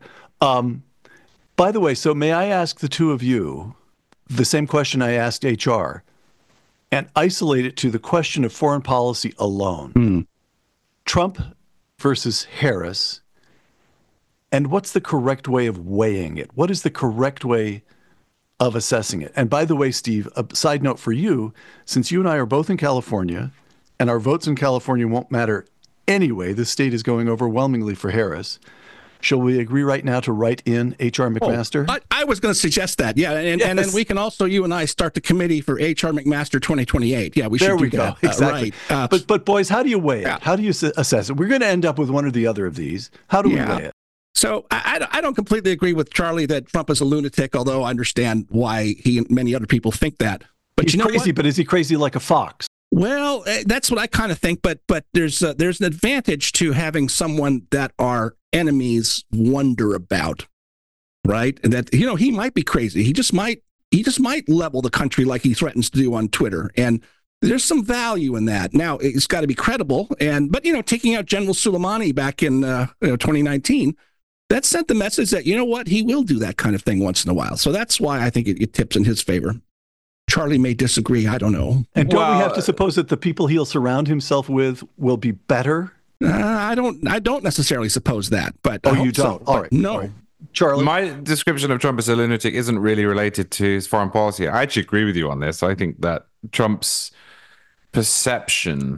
By the way, so may I ask the two of you the same question I asked HR, and isolate it to the question of foreign policy alone. Trump versus Harris, and what's the correct way of weighing it? What is the correct way of assessing it? And by the way, Steve, a side note for you, since you and I are both in California, and our votes in California won't matter anyway, the state is going overwhelmingly for Harris. Shall we agree right now to write in H.R. McMaster? I was going to suggest that, yeah. And then we can also, you and I, start the committee for H.R. McMaster 2028. Yeah, we should do that. Exactly. Right. But boys, how do you weigh it? How do you assess it? We're going to end up with one or the other of these. How do we weigh it? So I don't completely agree with Charlie that Trump is a lunatic, although I understand why he and many other people think that. But he's crazy, but is he crazy like a fox? Well, that's what I kind of think, but there's an advantage to having someone that our enemies wonder about, right? And that he might be crazy. He just might level the country like he threatens to do on Twitter, and there's some value in that. Now it's got to be credible, but taking out General Soleimani back in 2019, that sent the message that he will do that kind of thing once in a while. So that's why I think it tips in his favor. Charlie may disagree. I don't know. And don't we have to suppose that the people he'll surround himself with will be better? I don't necessarily suppose that. But you don't? All right. No. All right. Charlie? My description of Trump as a lunatic isn't really related to his foreign policy. I actually agree with you on this. I think that Trump's perception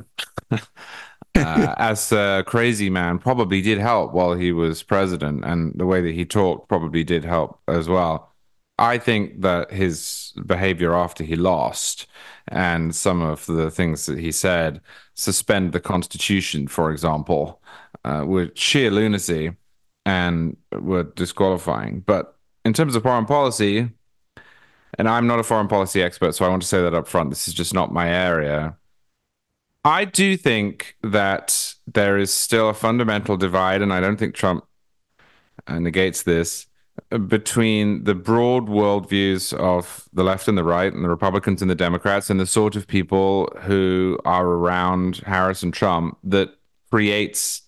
as a crazy man probably did help while he was president, and the way that he talked probably did help as well. I think that his behavior after he lost and some of the things that he said, suspend the Constitution, for example, were sheer lunacy and were disqualifying. But in terms of foreign policy, and I'm not a foreign policy expert, so I want to say that up front, this is just not my area. I do think that there is still a fundamental divide, and I don't think Trump negates this, between the broad worldviews of the left and the right and the Republicans and the Democrats and the sort of people who are around Harris and Trump that creates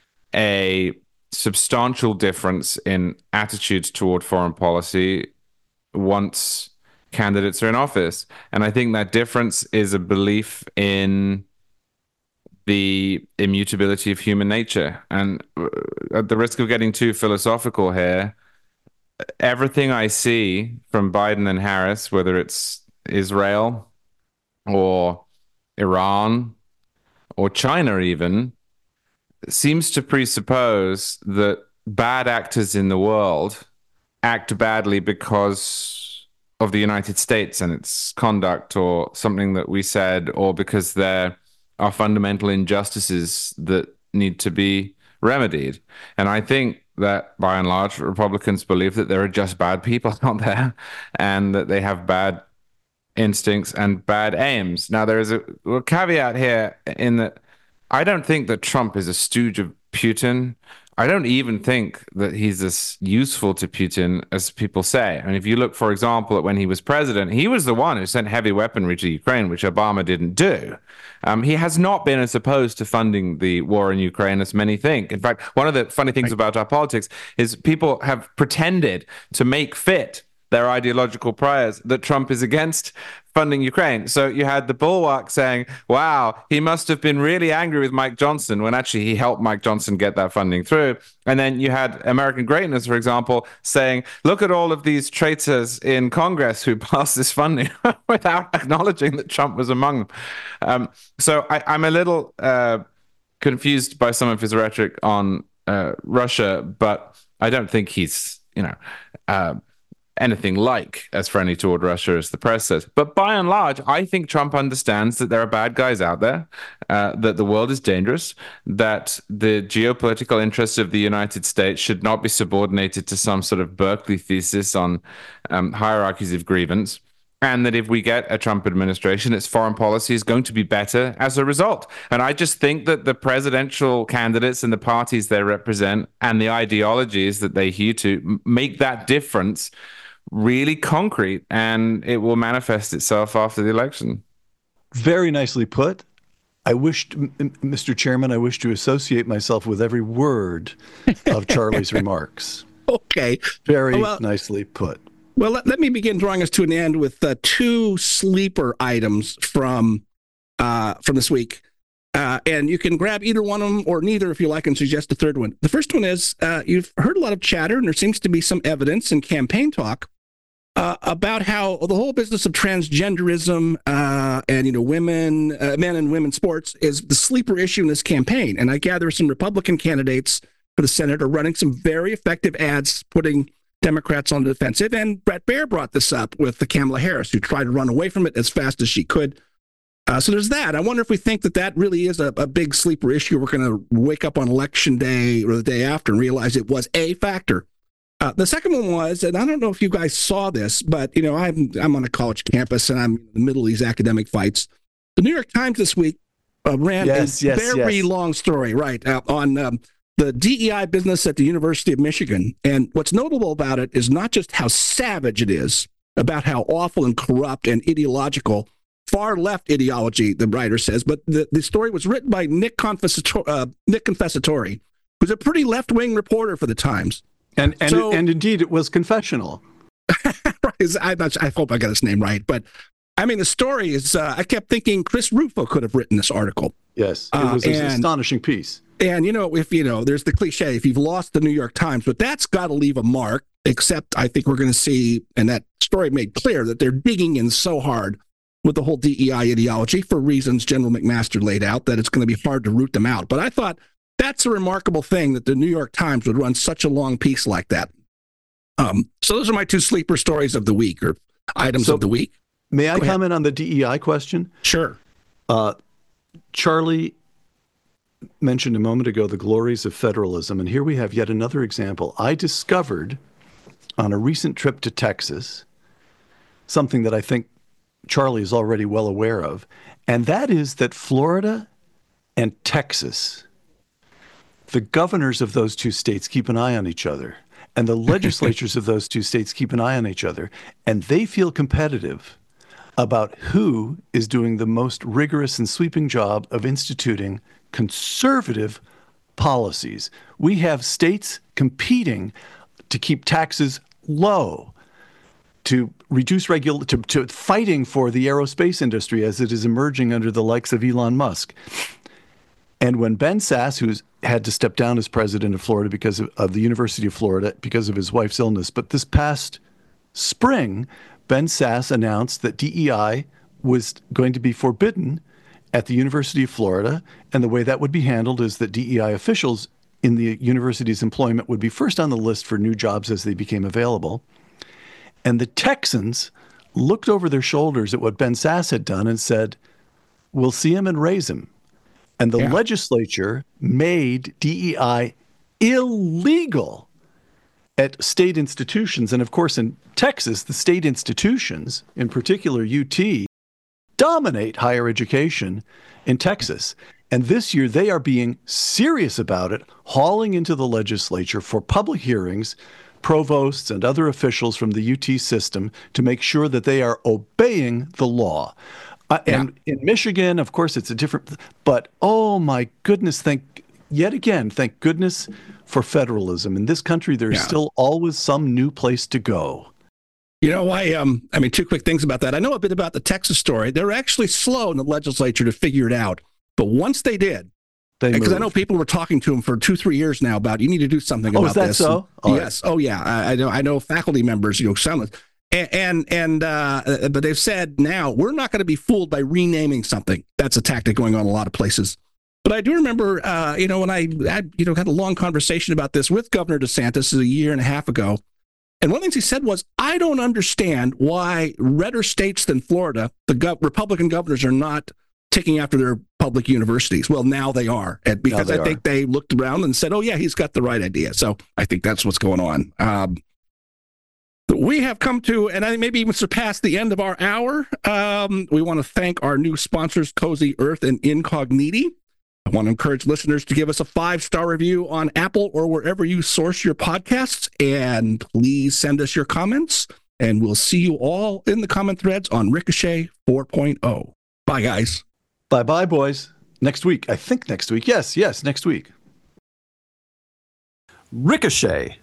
a substantial difference in attitudes toward foreign policy once candidates are in office. And I think that difference is a belief in the immutability of human nature. And at the risk of getting too philosophical here, everything I see from Biden and Harris, whether it's Israel or Iran or China even, seems to presuppose that bad actors in the world act badly because of the United States and its conduct or something that we said, or because there are fundamental injustices that need to be remedied. And I think that by and large, Republicans believe that there are just bad people out there and that they have bad instincts and bad aims. Now, there is a caveat here in that I don't think that Trump is a stooge of Putin. I don't even think that he's as useful to Putin as people say. And if you look, for example, at when he was president, he was the one who sent heavy weaponry to Ukraine, which Obama didn't do. He has not been as opposed to funding the war in Ukraine as many think. In fact, one of the funny things about our politics is people have pretended to make fit their ideological priors that Trump is against funding Ukraine. So you had the Bulwark saying, wow, he must have been really angry with Mike Johnson, when actually he helped Mike Johnson get that funding through. And then you had American Greatness, for example, saying, look at all of these traitors in Congress who passed this funding without acknowledging that Trump was among them. So I'm a little confused by some of his rhetoric on Russia, but I don't think he's, anything like as friendly toward Russia as the press says. But by and large, I think Trump understands that there are bad guys out there, that the world is dangerous, that the geopolitical interests of the United States should not be subordinated to some sort of Berkeley thesis on hierarchies of grievance, and that if we get a Trump administration, its foreign policy is going to be better as a result. And I just think that the presidential candidates and the parties they represent and the ideologies that they hew to make that difference really concrete, and it will manifest itself after the election. Very nicely put. I wish, Mr. Chairman, I wish to associate myself with every word of Charlie's remarks. Okay. Very nicely put. Well, let me begin drawing us to an end with two sleeper items from this week. And you can grab either one of them or neither if you like and suggest a third one. The first one is you've heard a lot of chatter, and there seems to be some evidence and campaign talk about how the whole business of transgenderism and women, men and women's sports is the sleeper issue in this campaign. And I gather some Republican candidates for the Senate are running some very effective ads putting Democrats on the defensive. And Bret Baier brought this up with the Kamala Harris, who tried to run away from it as fast as she could. So there's that. I wonder if we think that really is a big sleeper issue. We're going to wake up on Election Day or the day after and realize it was a factor. The second one was, and I don't know if you guys saw this, but I'm on a college campus and I'm in the middle of these academic fights. The New York Times this week ran a very long story, on the DEI business at the University of Michigan. And what's notable about it is not just how savage it is, about how awful and corrupt and ideological, far left ideology, the writer says, but the story was written by Nick Confessatore, who's a pretty left-wing reporter for the Times. And indeed, it was confessional. I hope I got his name right. But, I mean, the story is, I kept thinking Chris Rufo could have written this article. Yes, it was an astonishing piece. And, there's the cliche, if you've lost the New York Times, but that's got to leave a mark, except I think we're going to see, and that story made clear, that they're digging in so hard with the whole DEI ideology for reasons General McMaster laid out, that it's going to be hard to root them out. But I thought that's a remarkable thing that the New York Times would run such a long piece like that. So those are my two sleeper stories of the week, or items of the week. May I comment on the DEI question? Sure. Charlie mentioned a moment ago the glories of federalism, and here we have yet another example. I discovered on a recent trip to Texas something that I think Charlie is already well aware of, and that is that Florida and Texas, the governors of those two states keep an eye on each other. And the legislatures of those two states keep an eye on each other, and they feel competitive about who is doing the most rigorous and sweeping job of instituting conservative policies. We have states competing to keep taxes low, to reduce to fighting for the aerospace industry as it is emerging under the likes of Elon Musk. And when Ben Sasse, who's had to step down as president of Florida because of the University of Florida because of his wife's illness, but this past spring, Ben Sasse announced that DEI was going to be forbidden at the University of Florida, and the way that would be handled is that DEI officials in the university's employment would be first on the list for new jobs as they became available. And the Texans looked over their shoulders at what Ben Sasse had done and said, we'll see him and raise him. And the legislature made DEI illegal at state institutions. And of course, in Texas, the state institutions, in particular UT, dominate higher education in Texas. And this year, they are being serious about it, hauling into the legislature for public hearings provosts and other officials from the UT system to make sure that they are obeying the law. And in Michigan, of course, it's a different, but oh my goodness, thank goodness for federalism. In this country, there's still always some new place to go. You know, I mean, two quick things about that. I know a bit about the Texas story. They're actually slow in the legislature to figure it out. But once they did, because I know people were talking to them for 2-3 years now about, you need to do something about this. Oh, is that so? Yes. Oh, yeah. I know faculty members, sound but they've said now we're not going to be fooled by renaming something. That's a tactic going on in a lot of places. But I do remember, when I had a long conversation about this with Governor DeSantis a year and a half ago. And one of the things he said was, I don't understand why redder states than Florida, the Republican governors are not taking after their public universities. Well, now they are, because I think they looked around and said, oh, yeah, he's got the right idea. So I think that's what's going on. We have come to, and I think maybe even surpassed the end of our hour. We want to thank our new sponsors, Cozy Earth and Incogniti. I want to encourage listeners to give us a 5-star review on Apple or wherever you source your podcasts. And please send us your comments. And we'll see you all in the comment threads on Ricochet 4.0. Bye, guys. Bye-bye, boys. Next week. I think next week. Yes, next week. Ricochet.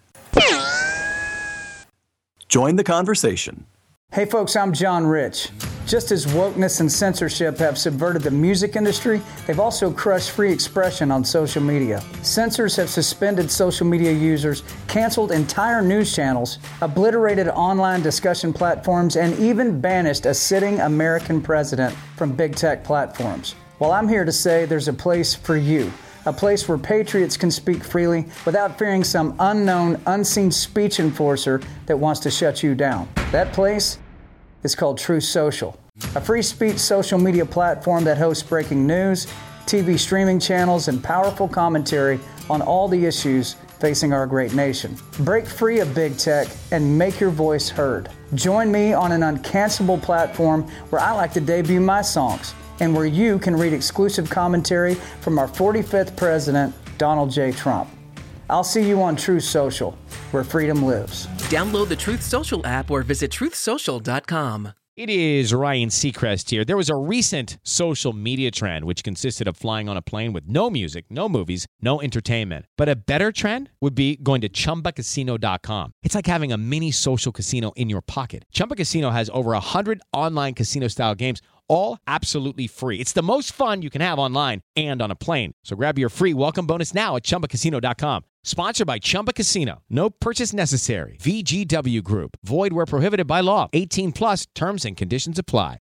Join the conversation. Hey folks, I'm John Rich. Just as wokeness and censorship have subverted the music industry, they've also crushed free expression on social media. Censors have suspended social media users, canceled entire news channels, obliterated online discussion platforms, and even banished a sitting American president from big tech platforms. Well, I'm here to say there's a place for you. A place where patriots can speak freely without fearing some unknown, unseen speech enforcer that wants to shut you down. That place is called Truth Social, a free speech social media platform that hosts breaking news, TV streaming channels, and powerful commentary on all the issues facing our great nation. Break free of big tech and make your voice heard. Join me on an uncancelable platform where I like to debut my songs, and where you can read exclusive commentary from our 45th president, Donald J. Trump. I'll see you on Truth Social, where freedom lives. Download the Truth Social app or visit truthsocial.com. It is Ryan Seacrest here. There was a recent social media trend which consisted of flying on a plane with no music, no movies, no entertainment. But a better trend would be going to ChumbaCasino.com. It's like having a mini social casino in your pocket. Chumba Casino has over 100 online casino-style games, all absolutely free. It's the most fun you can have online and on a plane. So grab your free welcome bonus now at ChumbaCasino.com. Sponsored by Chumba Casino. No purchase necessary. VGW Group. Void where prohibited by law. 18 plus terms and conditions apply.